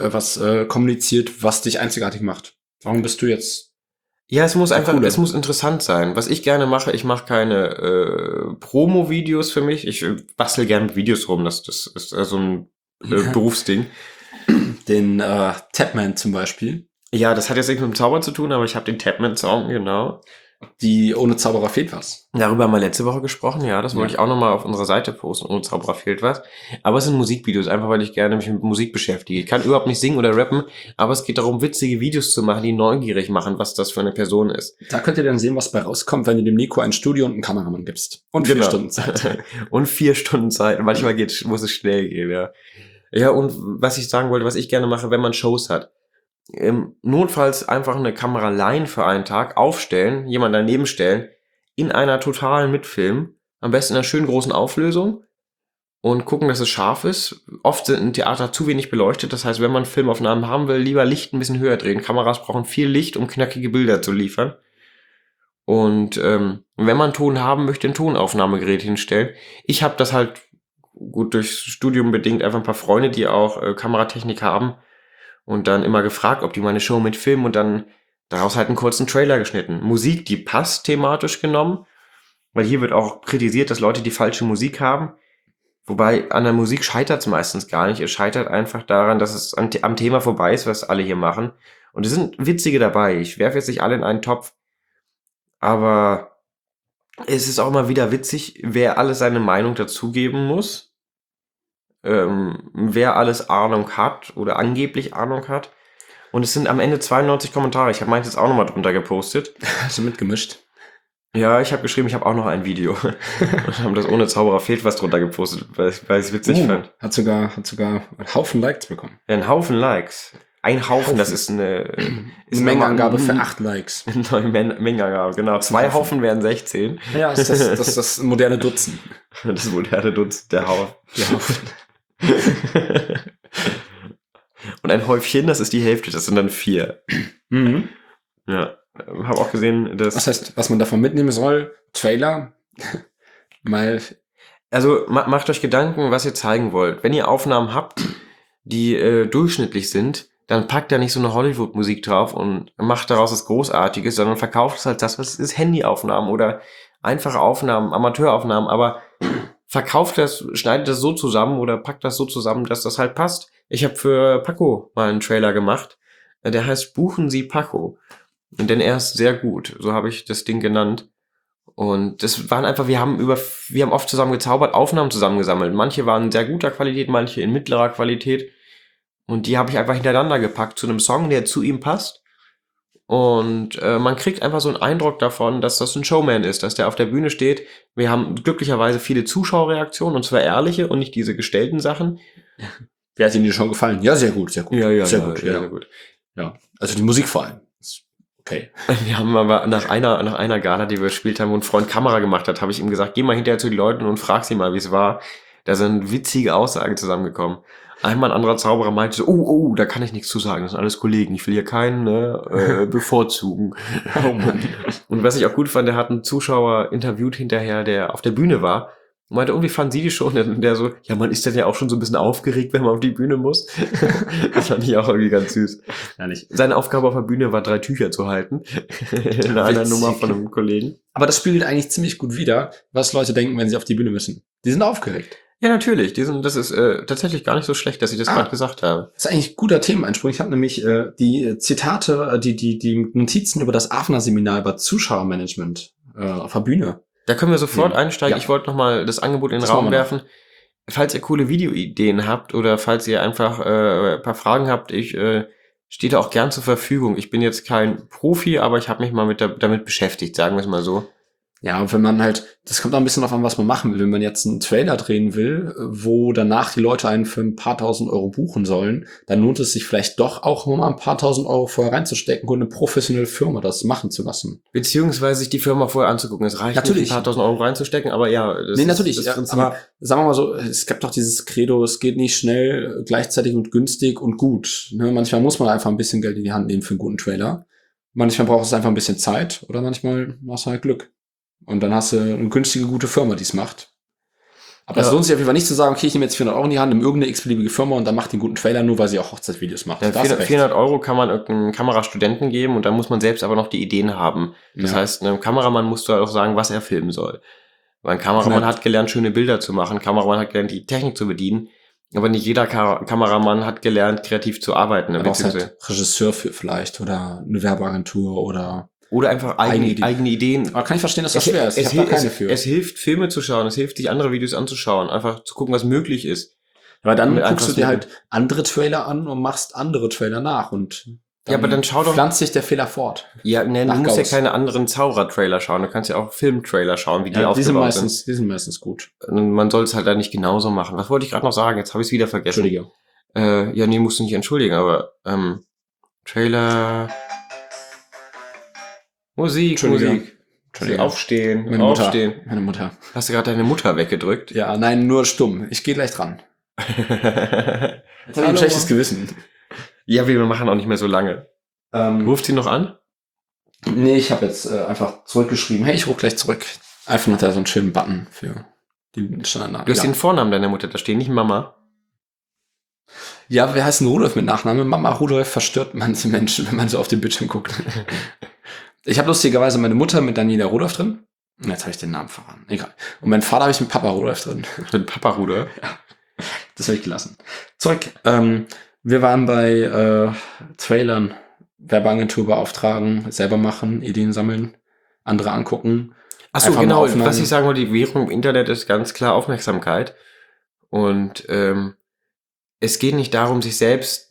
was dich einzigartig macht. Warum bist du jetzt? Ja, es muss cooler. es muss interessant sein. Was ich gerne mache, ich mache keine Promo-Videos für mich. Ich bastel gerne mit Videos rum, das ist so ein Berufsding. Den Tapman zum Beispiel. Ja, das hat jetzt nichts mit dem Zauber zu tun, aber ich habe den Tapman-Song, genau. Die Ohne Zauberer fehlt was. Darüber haben wir letzte Woche gesprochen, ja, das wollte ich auch nochmal auf unserer Seite posten, ohne Zauberer fehlt was. Aber es sind Musikvideos, einfach weil ich gerne mich mit Musik beschäftige. Ich kann überhaupt nicht singen oder rappen, aber es geht darum, witzige Videos zu machen, die neugierig machen, was das für eine Person ist. Da könnt ihr dann sehen, was bei rauskommt, wenn du dem Nico ein Studio und einen Kameramann gibst. Und 4 Stunden Zeit. Und 4 Stunden Zeit. Manchmal muss es schnell gehen, ja. Ja, und was ich sagen wollte, was ich gerne mache, wenn man Shows hat. Notfalls einfach eine Kamera leihen für einen Tag, aufstellen, jemanden daneben stellen, in einer totalen Mitfilm, am besten in einer schönen großen Auflösung und gucken, dass es scharf ist. Oft sind im Theater zu wenig beleuchtet, das heißt, wenn man Filmaufnahmen haben will, lieber Licht ein bisschen höher drehen. Kameras brauchen viel Licht, um knackige Bilder zu liefern. Und wenn man Ton haben möchte, ein Tonaufnahmegerät hinstellen. Ich habe das halt gut durchs Studium bedingt einfach ein paar Freunde, die auch Kameratechnik haben. Und dann immer gefragt, ob die meine Show mitfilmen und dann daraus halt einen kurzen Trailer geschnitten. Musik, die passt thematisch genommen, weil hier wird auch kritisiert, dass Leute die falsche Musik haben. Wobei an der Musik scheitert es meistens gar nicht. Es scheitert einfach daran, dass es am Thema vorbei ist, was alle hier machen. Und es sind witzige dabei. Ich werfe jetzt nicht alle in einen Topf. Aber es ist auch immer wieder witzig, wer alles seine Meinung dazugeben muss. Wer alles Ahnung hat oder angeblich Ahnung hat. Und es sind am Ende 92 Kommentare. Ich habe meins jetzt auch nochmal drunter gepostet. Hast du mitgemischt? Ja, ich habe geschrieben, ich habe auch noch ein Video. Und haben das ohne Zauberer fehlt was drunter gepostet, weil ich es witzig fand. Hat sogar einen Haufen Likes bekommen. Ja, ein Haufen Likes. Ein Haufen, das ist eine Mengenangabe für 8 Likes. Neue Mengenangabe, genau. 2 Haufen wären 16. Ja, das ist das moderne Dutzend. Das moderne Dutzend, der Haufen. Und ein Häufchen, das ist die Hälfte, das sind dann 4. Mhm. Ja, habe auch gesehen, dass... Das heißt, was man davon mitnehmen soll, Trailer, mal... Also macht euch Gedanken, was ihr zeigen wollt. Wenn ihr Aufnahmen habt, die durchschnittlich sind, dann packt da nicht so eine Hollywood-Musik drauf und macht daraus was Großartiges, sondern verkauft es halt das, was ist, Handyaufnahmen oder einfache Aufnahmen, Amateuraufnahmen, aber verkauft das, schneidet das so zusammen oder packt das so zusammen, dass das halt passt. Ich habe für Paco mal einen Trailer gemacht, der heißt Buchen Sie Paco. Denn er ist sehr gut, so habe ich das Ding genannt. Und das waren einfach, wir haben oft zusammen gezaubert, Aufnahmen zusammengesammelt. Manche waren in sehr guter Qualität, manche in mittlerer Qualität. Und die habe ich einfach hintereinander gepackt zu einem Song, der zu ihm passt. Und man kriegt einfach so einen Eindruck davon, dass das ein Showman ist, dass der auf der Bühne steht. Wir haben glücklicherweise viele Zuschauerreaktionen, und zwar ehrliche und nicht diese gestellten Sachen. Wie hat Ihnen die schon gefallen? Ja, sehr gut, sehr gut. Ja, sehr gut. Ja, also die Musik vor allem. Okay. Wir haben aber nach einer Gala, die wir gespielt haben, wo ein Freund Kamera gemacht hat, habe ich ihm gesagt, geh mal hinterher zu den Leuten und frag sie mal, wie es war. Da sind witzige Aussagen zusammengekommen. Einmal ein anderer Zauberer meinte so, oh, da kann ich nichts zu sagen, das sind alles Kollegen, ich will hier keinen bevorzugen. Oh Mann. Und was ich auch gut fand, der hat einen Zuschauer interviewt hinterher, der auf der Bühne war. Und meinte, wie fanden Sie die schon? Und der so, ja, man ist dann ja auch schon so ein bisschen aufgeregt, wenn man auf die Bühne muss. Das fand ich auch irgendwie ganz süß. Ehrlich. Seine Aufgabe auf der Bühne war, 3 Tücher zu halten. In einer Nummer von einem Kollegen. Aber das spiegelt eigentlich ziemlich gut wider, was Leute denken, wenn sie auf die Bühne müssen. Die sind aufgeregt. Ja, natürlich. Das ist tatsächlich gar nicht so schlecht, dass ich das gerade gesagt habe. Das ist eigentlich ein guter Themeneinsprung. Ich habe nämlich die Zitate, die Notizen über das AFNA-Seminar über Zuschauermanagement auf der Bühne. Da können wir sofort einsteigen. Ja. Ich wollte nochmal das Angebot in den Raum werfen. falls ihr coole Videoideen habt oder falls ihr einfach ein paar Fragen habt, ich stehe da auch gern zur Verfügung. Ich bin jetzt kein Profi, aber ich habe mich mal damit beschäftigt, sagen wir es mal so. Ja, und wenn man halt, das kommt auch ein bisschen darauf an, was man machen will. Wenn man jetzt einen Trailer drehen will, wo danach die Leute einen für ein paar tausend Euro buchen sollen, dann lohnt es sich vielleicht doch auch mal ein paar tausend Euro vorher reinzustecken und eine professionelle Firma das machen zu lassen. Beziehungsweise sich die Firma vorher anzugucken. Es reicht Natürlich. nicht, ein paar tausend Euro reinzustecken, aber ja. Natürlich, das ja, Prinzip. aber sagen wir mal so, es gibt doch dieses Credo, es geht nicht schnell, gleichzeitig und günstig und gut. Ne? Manchmal muss man einfach ein bisschen Geld in die Hand nehmen für einen guten Trailer. Manchmal braucht es einfach ein bisschen Zeit oder manchmal hast du halt Glück. Und dann hast du eine günstige, gute Firma, die es macht. Aber es lohnt sich auf jeden Fall nicht zu sagen, okay, ich nehme jetzt 400 Euro in die Hand, nehme irgendeine x-beliebige Firma und dann macht die einen guten Trailer, nur weil sie auch Hochzeitsvideos macht. Ja, 400 Euro kann man irgendeinem Kamerastudenten geben und dann muss man selbst aber noch die Ideen haben. Das heißt, einem Kameramann musst du halt auch sagen, was er filmen soll. Weil ein Kameramann hat gelernt, schöne Bilder zu machen. Ein Kameramann hat gelernt, die Technik zu bedienen. Aber nicht jeder Kameramann hat gelernt, kreativ zu arbeiten. Du brauchst halt Regisseur für vielleicht oder eine Werbeagentur oder einfach eigene Ideen. Aber kann ich verstehen, dass das schwer ist. Ich habe da keine für. Es hilft, Filme zu schauen. Es hilft, sich andere Videos anzuschauen. Einfach zu gucken, was möglich ist. Aber dann guckst du dir halt andere Trailer an und machst andere Trailer nach und ja, aber dann schau doch. Pflanzt sich der Fehler fort. Ja, ne, du musst ja keine anderen Zauberer-Trailer schauen. Du kannst ja auch Film-Trailer schauen, wie die aufgebaut sind. Die sind meistens gut. Man soll es halt da nicht genauso machen. Was wollte ich gerade noch sagen? Jetzt habe ich es wieder vergessen. Entschuldige. Ja, nee, musst du nicht entschuldigen, aber Trailer... Musik. Aufstehen, Meine Mutter. Hast du gerade deine Mutter weggedrückt? Ja, nein, nur stumm. Ich gehe gleich dran. Jetzt habe ich ein schlechtes Gewissen. Ja, wir machen auch nicht mehr so lange. Ruft sie noch an? Nee, ich habe jetzt einfach zurückgeschrieben. Hey, ich rufe gleich zurück. iPhone hat da so einen schönen Button für die Standard. Du hast den Vornamen deiner Mutter, da steht nicht Mama. Ja, wir heißen Rudolf mit Nachname. Mama Rudolf verstört manche Menschen, wenn man so auf den Bildschirm guckt. Ich habe lustigerweise meine Mutter mit Daniela Rudolf drin. Jetzt habe ich den Namen verraten. Egal. Und meinen Vater habe ich mit Papa Rudolf drin. Mit Papa Rudolf? Ja. Das habe ich gelassen. Zurück. Wir waren bei Trailern, Werbeagentur beauftragen, selber machen, Ideen sammeln, andere angucken. Achso, genau. Was ich sagen wollte, die Währung im Internet ist ganz klar Aufmerksamkeit. Und es geht nicht darum, sich selbst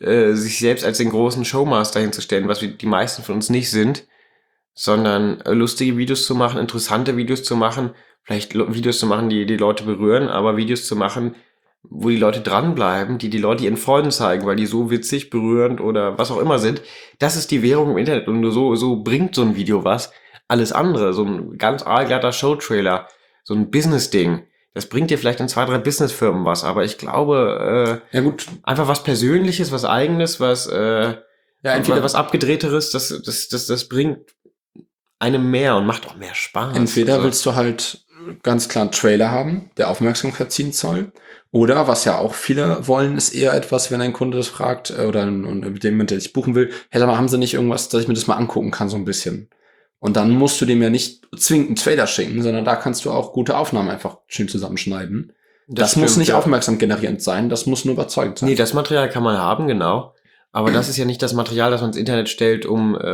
als den großen Showmaster hinzustellen, was die meisten von uns nicht sind, sondern lustige Videos zu machen, interessante Videos zu machen, vielleicht Videos zu machen, die die Leute berühren, aber Videos zu machen, wo die Leute dranbleiben, die Leute ihren Freunden zeigen, weil die so witzig, berührend oder was auch immer sind. Das ist die Währung im Internet und nur so bringt so ein Video was. Alles andere, so ein ganz aalglatter Showtrailer, so ein Business-Ding, das bringt dir vielleicht in 2, 3 Businessfirmen was, aber ich glaube, ja gut, einfach was Persönliches, was Eigenes, was entweder was Abgedrehteres, das bringt einem mehr und macht auch mehr Spaß. Entweder willst du halt ganz klar einen Trailer haben, der Aufmerksamkeit ziehen soll, oder was ja auch viele wollen, ist eher etwas, wenn ein Kunde das fragt oder mit dem, der dich buchen will, hey, sag mal, haben sie nicht irgendwas, dass ich mir das mal angucken kann, so ein bisschen. Und dann musst du dem ja nicht zwingend einen Trailer schicken, sondern da kannst du auch gute Aufnahmen einfach schön zusammenschneiden. Das muss nicht aufmerksam generierend sein, das muss nur überzeugend sein. Nee, das Material kann man haben, genau. Aber das ist ja nicht das Material, das man ins Internet stellt,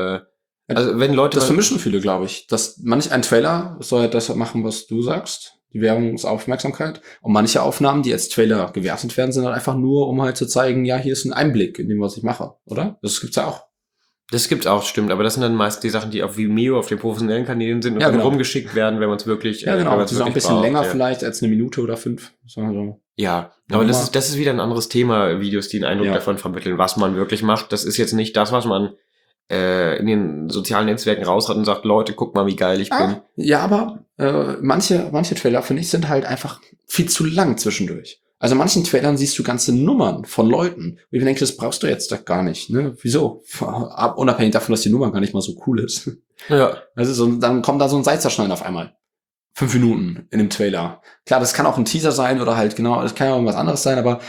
also wenn Leute... Das vermischen viele, glaube ich. Ein Trailer soll das machen, was du sagst. Die Währung ist Aufmerksamkeit. Und manche Aufnahmen, die als Trailer gewertet werden, sind halt einfach nur, um halt zu zeigen, ja, hier ist ein Einblick in dem, was ich mache, oder? Das gibt's ja auch. Das gibt's auch, stimmt. Aber das sind dann meist die Sachen, die auf Vimeo, auf den professionellen Kanälen sind und dann rumgeschickt werden, wenn man es wirklich... Ja, genau. Die sind auch ein bisschen länger vielleicht als 1 Minute oder 5. Ja, aber das ist wieder ein anderes Thema, Videos, die einen Eindruck davon vermitteln, was man wirklich macht. Das ist jetzt nicht das, was man in den sozialen Netzwerken raushat und sagt, Leute, guck mal, wie geil ich bin. Ja, aber manche Trailer, finde ich, sind halt einfach viel zu lang zwischendurch. Also in manchen Trailern siehst du ganze Nummern von Leuten. Und ich denke, das brauchst du jetzt doch gar nicht. Ne? Wieso? Unabhängig davon, dass die Nummer gar nicht mal so cool ist. Ja. Also dann kommt da so ein Seitzerschneiden auf einmal. 5 Minuten in dem Trailer. Klar, das kann auch ein Teaser sein oder halt das kann ja irgendwas anderes sein, aber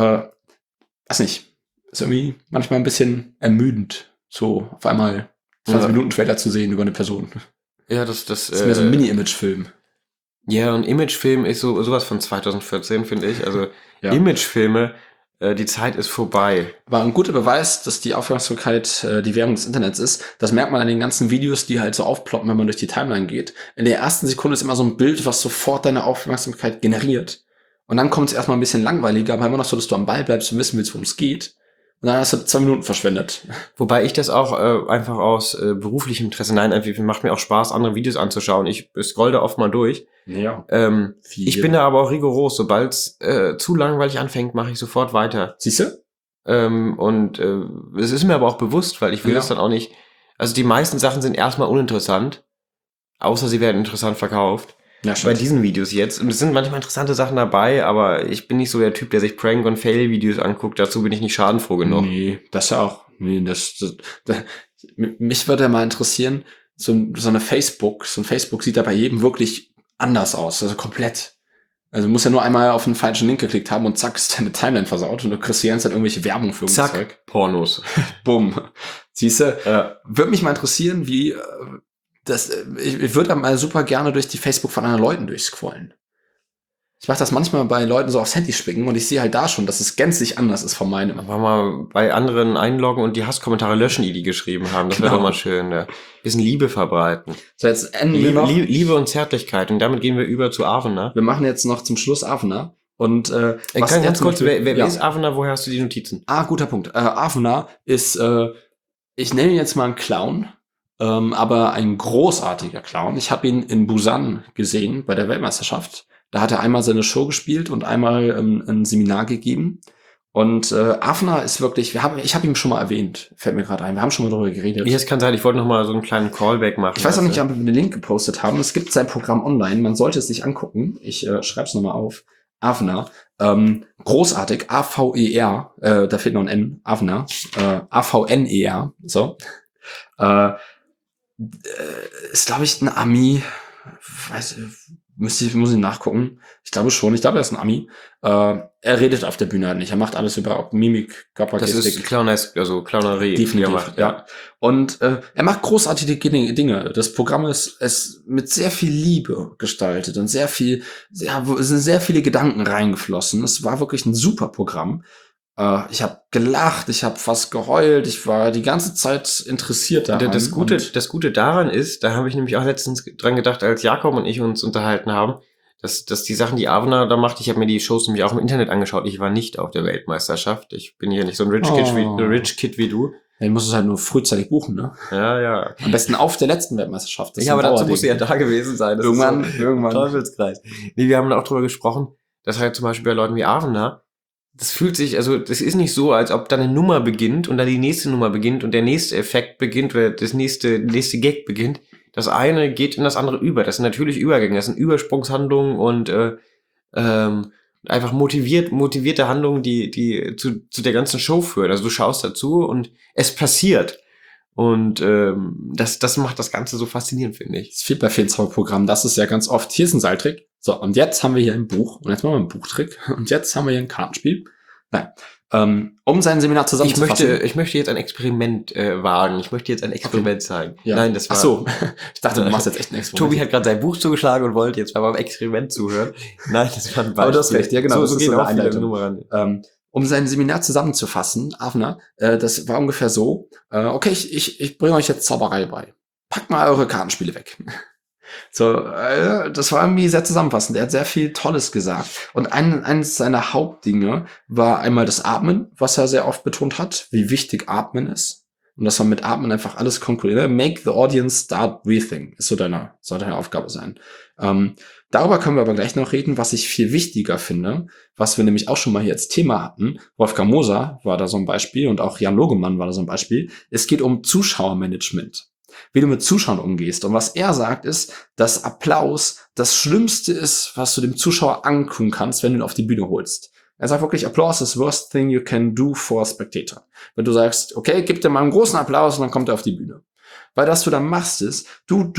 weiß nicht. Ist irgendwie manchmal ein bisschen ermüdend, so auf einmal 20 Minuten Trailer zu sehen über eine Person. Ja, das ist mehr so ein Mini-Image-Film. Ja, und Imagefilm ist sowas von 2014, finde ich. Also Imagefilme, die Zeit ist vorbei. Aber ein guter Beweis, dass die Aufmerksamkeit die Währung des Internets ist, das merkt man an den ganzen Videos, die halt so aufploppen, wenn man durch die Timeline geht. In der ersten Sekunde ist immer so ein Bild, was sofort deine Aufmerksamkeit generiert. Und dann kommt es erstmal ein bisschen langweiliger, aber immer noch so, dass du am Ball bleibst und wissen willst, worum es geht. Und dann hast du 2 Minuten verschwendet. Wobei ich das auch einfach aus beruflichem Interesse, nein, einfach macht mir auch Spaß, andere Videos anzuschauen. Ich scroll da oft mal durch. Ja. Ich bin da aber auch rigoros. Sobald es zu langweilig anfängt, mache ich sofort weiter. Siehst du? Es ist mir aber auch bewusst, weil ich will das dann auch nicht. Also die meisten Sachen sind erstmal uninteressant, außer sie werden interessant verkauft. Ja, Bei diesen Videos jetzt. Und es sind manchmal interessante Sachen dabei, aber ich bin nicht so der Typ, der sich Prank- und Fail-Videos anguckt. Dazu bin ich nicht schadenfroh genug. Nee, das ja auch. Nee, mich würde ja mal interessieren, so ein Facebook sieht ja bei jedem wirklich anders aus, also komplett. Also du musst ja nur einmal auf den falschen Link geklickt haben und zack, ist deine Timeline versaut und du kriegst die ganze Zeit irgendwelche Werbung für Zack, Zeug. Pornos. Bumm. Siehste, würde mich mal interessieren, wie ich würde mal super gerne durch die Facebook von anderen Leuten durchscrollen. Ich mache das manchmal bei Leuten so aufs Handy spicken und ich sehe halt da schon, dass es gänzlich anders ist von meinem. Aber mal bei anderen einloggen und die Hasskommentare löschen, die geschrieben haben. Das wäre doch mal schön. Ja. Bisschen Liebe verbreiten. So, jetzt enden wir noch. Liebe und Zärtlichkeit. Und damit gehen wir über zu Avena. Wir machen jetzt noch zum Schluss Avena. Und ganz kurz, wer ist Avena? Woher hast du die Notizen? Guter Punkt. Avena ist, ich nenne ihn jetzt mal einen Clown, aber ein großartiger Clown. Ich habe ihn in Busan gesehen bei der Weltmeisterschaft. Da hat er einmal seine Show gespielt und einmal ein Seminar gegeben. Und Avena ist wirklich, ich habe ihn schon mal erwähnt, fällt mir gerade ein. Wir haben schon mal darüber geredet. Es kann sein, ich wollte noch mal so einen kleinen Callback machen. Ich weiß auch nicht, ob wir den Link gepostet haben. Es gibt sein Programm online, man sollte es sich angucken. Ich schreibe es nochmal auf. Avena, großartig, A-V-E-R, da fehlt noch ein N, Avena, A-V-N-E-R, so. Ist, glaube ich, ein Ami, muss ich nachgucken. Ich glaube schon. Ich glaube, er ist ein Ami. Er redet auf der Bühne halt nicht. Er macht alles über Mimik, Körpergestik. Das ist Clownesk, also Clownerie. Definitiv, ja. Und er macht großartige Dinge. Das Programm ist mit sehr viel Liebe gestaltet und es sind sehr viele Gedanken reingeflossen. Es war wirklich ein super Programm. Ich habe gelacht, ich habe fast geheult, ich war die ganze Zeit interessiert daran. Das Gute daran ist, da habe ich nämlich auch letztens dran gedacht, als Jakob und ich uns unterhalten haben, dass die Sachen, die Avena da macht, ich habe mir die Shows nämlich auch im Internet angeschaut. Ich war nicht auf der Weltmeisterschaft. Ich bin hier nicht so ein Rich Kid wie du. Ja, du musst es halt nur frühzeitig buchen, ne? Ja. Am besten auf der letzten Weltmeisterschaft. Ja, aber dazu musst du ja da gewesen sein. Das irgendwann. Teufelskreis. Nee, wir haben da auch drüber gesprochen, dass halt zum Beispiel bei Leuten wie Avena, das fühlt sich, also das ist nicht so, als ob da eine Nummer beginnt und dann die nächste Nummer beginnt und der nächste Effekt beginnt oder das nächste Gag beginnt. Das eine geht in das andere über. Das sind natürlich Übergänge, das sind Übersprungshandlungen und einfach motivierte Handlungen, die zu der ganzen Show führen. Also du schaust dazu und es passiert. Und das macht das Ganze so faszinierend, finde ich. Das fehlt bei vielen Zauberprogrammen. Das ist ja ganz oft, hier ist ein Seiltrick. So, und jetzt haben wir hier ein Buch. Und jetzt machen wir einen Buchtrick. Und jetzt haben wir hier ein Kartenspiel. Nein. Um sein Seminar zusammenzufassen. Ich möchte jetzt ein Experiment wagen. Ich möchte jetzt ein Experiment zeigen. Ja. Nein, das war... Ach so. Ich dachte, du machst jetzt echt ein Experiment. Tobi hat gerade sein Buch zugeschlagen und wollte jetzt beim Experiment zuhören. Nein, das war ein Beispiel. Aber du hast recht, ja genau. So geht auch viele Nummern ran. Um sein Seminar zusammenzufassen, Avena, das war ungefähr so, okay, ich bringe euch jetzt Zauberei bei. Packt mal eure Kartenspiele weg. So, das war irgendwie sehr zusammenfassend. Er hat sehr viel Tolles gesagt. Und eines seiner Hauptdinge war einmal das Atmen, was er sehr oft betont hat, wie wichtig Atmen ist. Und dass man mit Atmen einfach alles konkurriert. Make the audience start breathing. Soll deine Aufgabe sein. Darüber können wir aber gleich noch reden, was ich viel wichtiger finde, was wir nämlich auch schon mal hier als Thema hatten. Wolfgang Moser war da so ein Beispiel und auch Jan Logemann war da so ein Beispiel. Es geht um Zuschauermanagement. Wie du mit Zuschauern umgehst. Und was er sagt ist, dass Applaus das Schlimmste ist, was du dem Zuschauer antun kannst, wenn du ihn auf die Bühne holst. Er sagt wirklich, Applaus is the worst thing you can do for a spectator. Wenn du sagst, okay, gib dir mal einen großen Applaus und dann kommt er auf die Bühne. Weil das du dann machst ist, du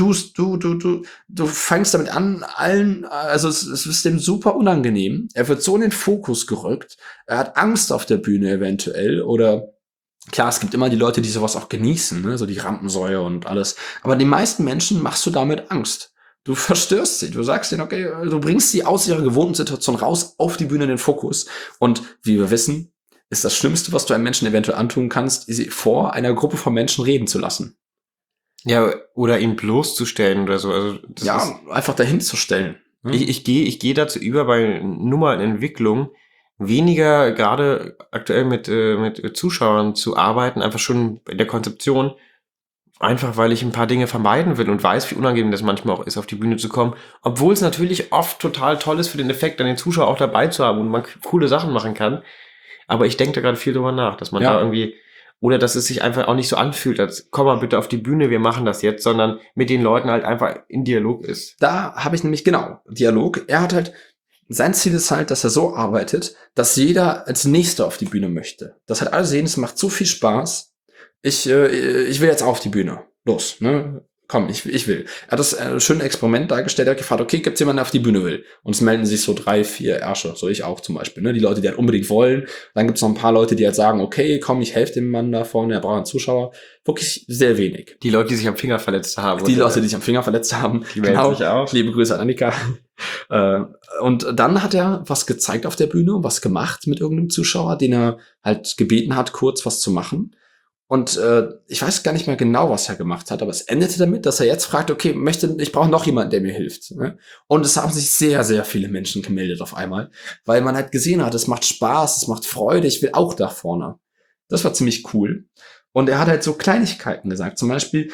fängst damit an, es ist dem super unangenehm. Er wird so in den Fokus gerückt. Er hat Angst auf der Bühne eventuell oder klar, es gibt immer die Leute, die sowas auch genießen, ne? So die Rampensäue und alles. Aber den meisten Menschen machst du damit Angst. Du verstörst sie. Du sagst denen, okay, du bringst sie aus ihrer gewohnten Situation raus auf die Bühne in den Fokus. Und wie wir wissen, ist das Schlimmste, was du einem Menschen eventuell antun kannst, sie vor einer Gruppe von Menschen reden zu lassen. Ja, oder ihn bloßzustellen oder so. Also einfach dahin zu stellen. Ne? Ich gehe dazu über, bei Nummernentwicklung weniger gerade aktuell mit Zuschauern zu arbeiten, einfach schon in der Konzeption, einfach weil ich ein paar Dinge vermeiden will und weiß, wie unangenehm das manchmal auch ist, auf die Bühne zu kommen. Obwohl es natürlich oft total toll ist für den Effekt, dann den Zuschauer auch dabei zu haben und man coole Sachen machen kann. Aber ich denke da gerade viel drüber nach, dass man Ja. da irgendwie, oder dass es sich einfach auch nicht so anfühlt, als komm mal bitte auf die Bühne, wir machen das jetzt, sondern mit den Leuten halt einfach in Dialog ist. Da habe ich nämlich genau Dialog. Er hat halt, sein Ziel ist halt, dass er so arbeitet, dass jeder als Nächster auf die Bühne möchte. Dass halt alle sehen, es macht so viel Spaß. Ich will jetzt auf die Bühne. Los, ne? Komm, ich will. Er hat das schöne Experiment dargestellt, er hat gefragt, okay, gibt's jemanden, der auf die Bühne will? Und es melden sich so 3, 4 Ärsche, so ich auch zum Beispiel, ne? Die Leute, die halt unbedingt wollen. Dann gibt's noch ein paar Leute, die halt sagen, okay, komm, ich helfe dem Mann da vorne, er braucht einen Zuschauer. Wirklich sehr wenig. Die Leute, die sich am Finger verletzt haben. Die Leute, die sich am Finger verletzt haben. Die melden sich auch. Liebe Grüße an Annika. Und dann hat er was gezeigt auf der Bühne, was gemacht mit irgendeinem Zuschauer, den er halt gebeten hat, kurz was zu machen. Und ich weiß gar nicht mehr genau, was er gemacht hat, aber es endete damit, dass er jetzt fragt, okay, ich brauche noch jemanden, der mir hilft. Ne? Und es haben sich sehr, sehr viele Menschen gemeldet auf einmal, weil man halt gesehen hat, es macht Spaß, es macht Freude, ich will auch da vorne. Das war ziemlich cool. Und er hat halt so Kleinigkeiten gesagt, zum Beispiel,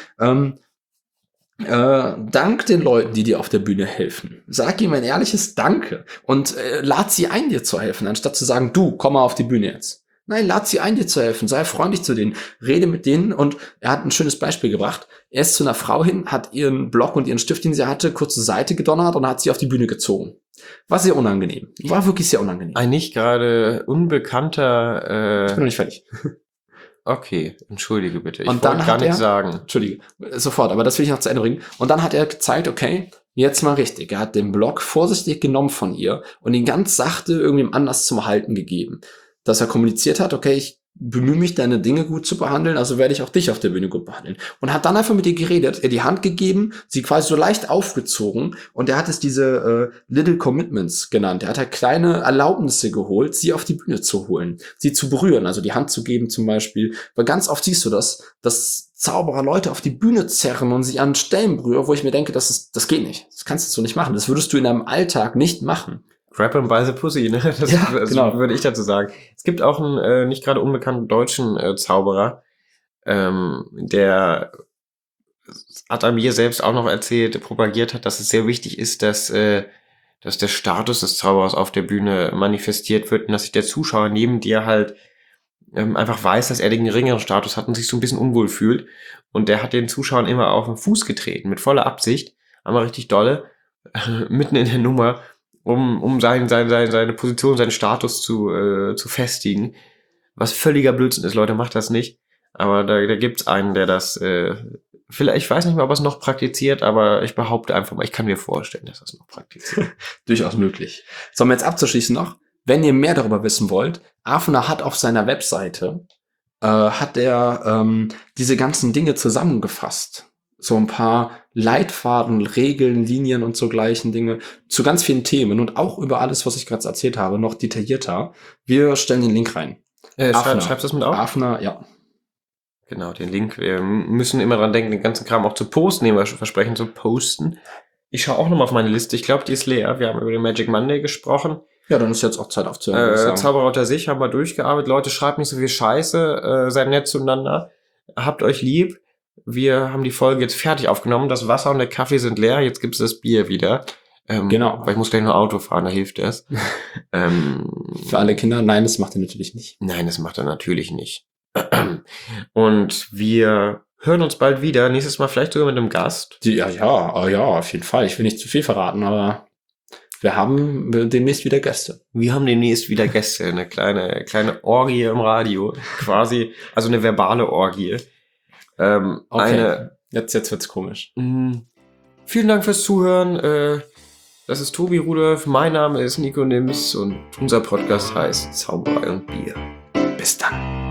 dank den Leuten, die dir auf der Bühne helfen. Sag ihm ein ehrliches Danke und lad sie ein, dir zu helfen, anstatt zu sagen, du, komm mal auf die Bühne jetzt. Nein, lad sie ein, dir zu helfen. Sei freundlich zu denen. Rede mit denen. Und er hat ein schönes Beispiel gebracht. Er ist zu einer Frau hin, hat ihren Block und ihren Stift, den sie hatte, kurz zur Seite gedonnert und hat sie auf die Bühne gezogen. War sehr unangenehm. War wirklich sehr unangenehm. Ein nicht gerade unbekannter... Ich bin noch nicht fertig. Okay, entschuldige bitte. Ich Und dann wollte gar hat nichts er- sagen. Entschuldige, sofort, aber das will ich noch zu Ende bringen. Und dann hat er gezeigt, okay, jetzt mal richtig. Er hat den Block vorsichtig genommen von ihr und ihn ganz sachte irgendwem anders zum Halten gegeben. Dass er kommuniziert hat, okay, ich bemühe mich, deine Dinge gut zu behandeln, also werde ich auch dich auf der Bühne gut behandeln. Und hat dann einfach mit ihr geredet, ihr die Hand gegeben, sie quasi so leicht aufgezogen und er hat es diese Little Commitments genannt. Er hat halt kleine Erlaubnisse geholt, sie auf die Bühne zu holen, sie zu berühren, also die Hand zu geben zum Beispiel. Weil ganz oft siehst du das, dass Zauberer Leute auf die Bühne zerren und sie an Stellen berühren, wo ich mir denke, das geht nicht. Das kannst du so nicht machen. Das würdest du in deinem Alltag nicht machen. Grab him by the pussy, ne? Das, Ja, das genau. würde ich dazu sagen. Es gibt auch einen nicht gerade unbekannten deutschen Zauberer, der hat er mir selbst auch noch erzählt, propagiert hat, dass es sehr wichtig ist, dass der Status des Zauberers auf der Bühne manifestiert wird und dass sich der Zuschauer neben dir halt einfach weiß, dass er den geringeren Status hat und sich so ein bisschen unwohl fühlt. Und der hat den Zuschauern immer auf den Fuß getreten, mit voller Absicht, einmal richtig dolle, mitten in der Nummer, um seine Position, seinen Status zu festigen. Was völliger Blödsinn ist, Leute, macht das nicht. Aber da gibt's einen, der das vielleicht, ich weiß nicht mal, ob er es noch praktiziert, aber ich behaupte einfach mal, ich kann mir vorstellen, dass er es noch praktiziert. Durchaus möglich. Sollen wir jetzt abzuschließen noch? Wenn ihr mehr darüber wissen wollt, Afner hat auf seiner Webseite hat er diese ganzen Dinge zusammengefasst. So ein paar Leitfaden, Regeln, Linien und so gleichen Dinge zu ganz vielen Themen und auch über alles, was ich gerade erzählt habe, noch detaillierter. Wir stellen den Link rein. Schreibst du das mit auf? Afner, ja. Genau, den Link. Wir müssen immer dran denken, den ganzen Kram auch zu posten, den wir versprechen zu posten. Ich schaue auch nochmal auf meine Liste. Ich glaube, die ist leer. Wir haben über den Magic Monday gesprochen. Ja, dann ist jetzt auch Zeit aufzuhören. würde ich sagen. Zauberer unter sich haben wir durchgearbeitet. Leute, schreibt nicht so viel Scheiße. Seid nett zueinander. Habt euch lieb. Wir haben die Folge jetzt fertig aufgenommen. Das Wasser und der Kaffee sind leer. Jetzt gibt's das Bier wieder. Genau. Weil ich muss gleich nur Auto fahren, da hilft das. Für alle Kinder, nein, das macht er natürlich nicht. Nein, das macht er natürlich nicht. Und wir hören uns bald wieder. Nächstes Mal vielleicht sogar mit einem Gast. Ja, auf jeden Fall. Ich will nicht zu viel verraten, aber wir haben demnächst wieder Gäste. Wir haben demnächst wieder Gäste. Eine kleine Orgie im Radio. Quasi, also eine verbale Orgie. Okay. Jetzt wird's komisch. Vielen Dank fürs Zuhören. Das ist Tobi Rudolph. Mein Name ist Nico Nims und unser Podcast heißt Zauberei und Bier. Bis dann.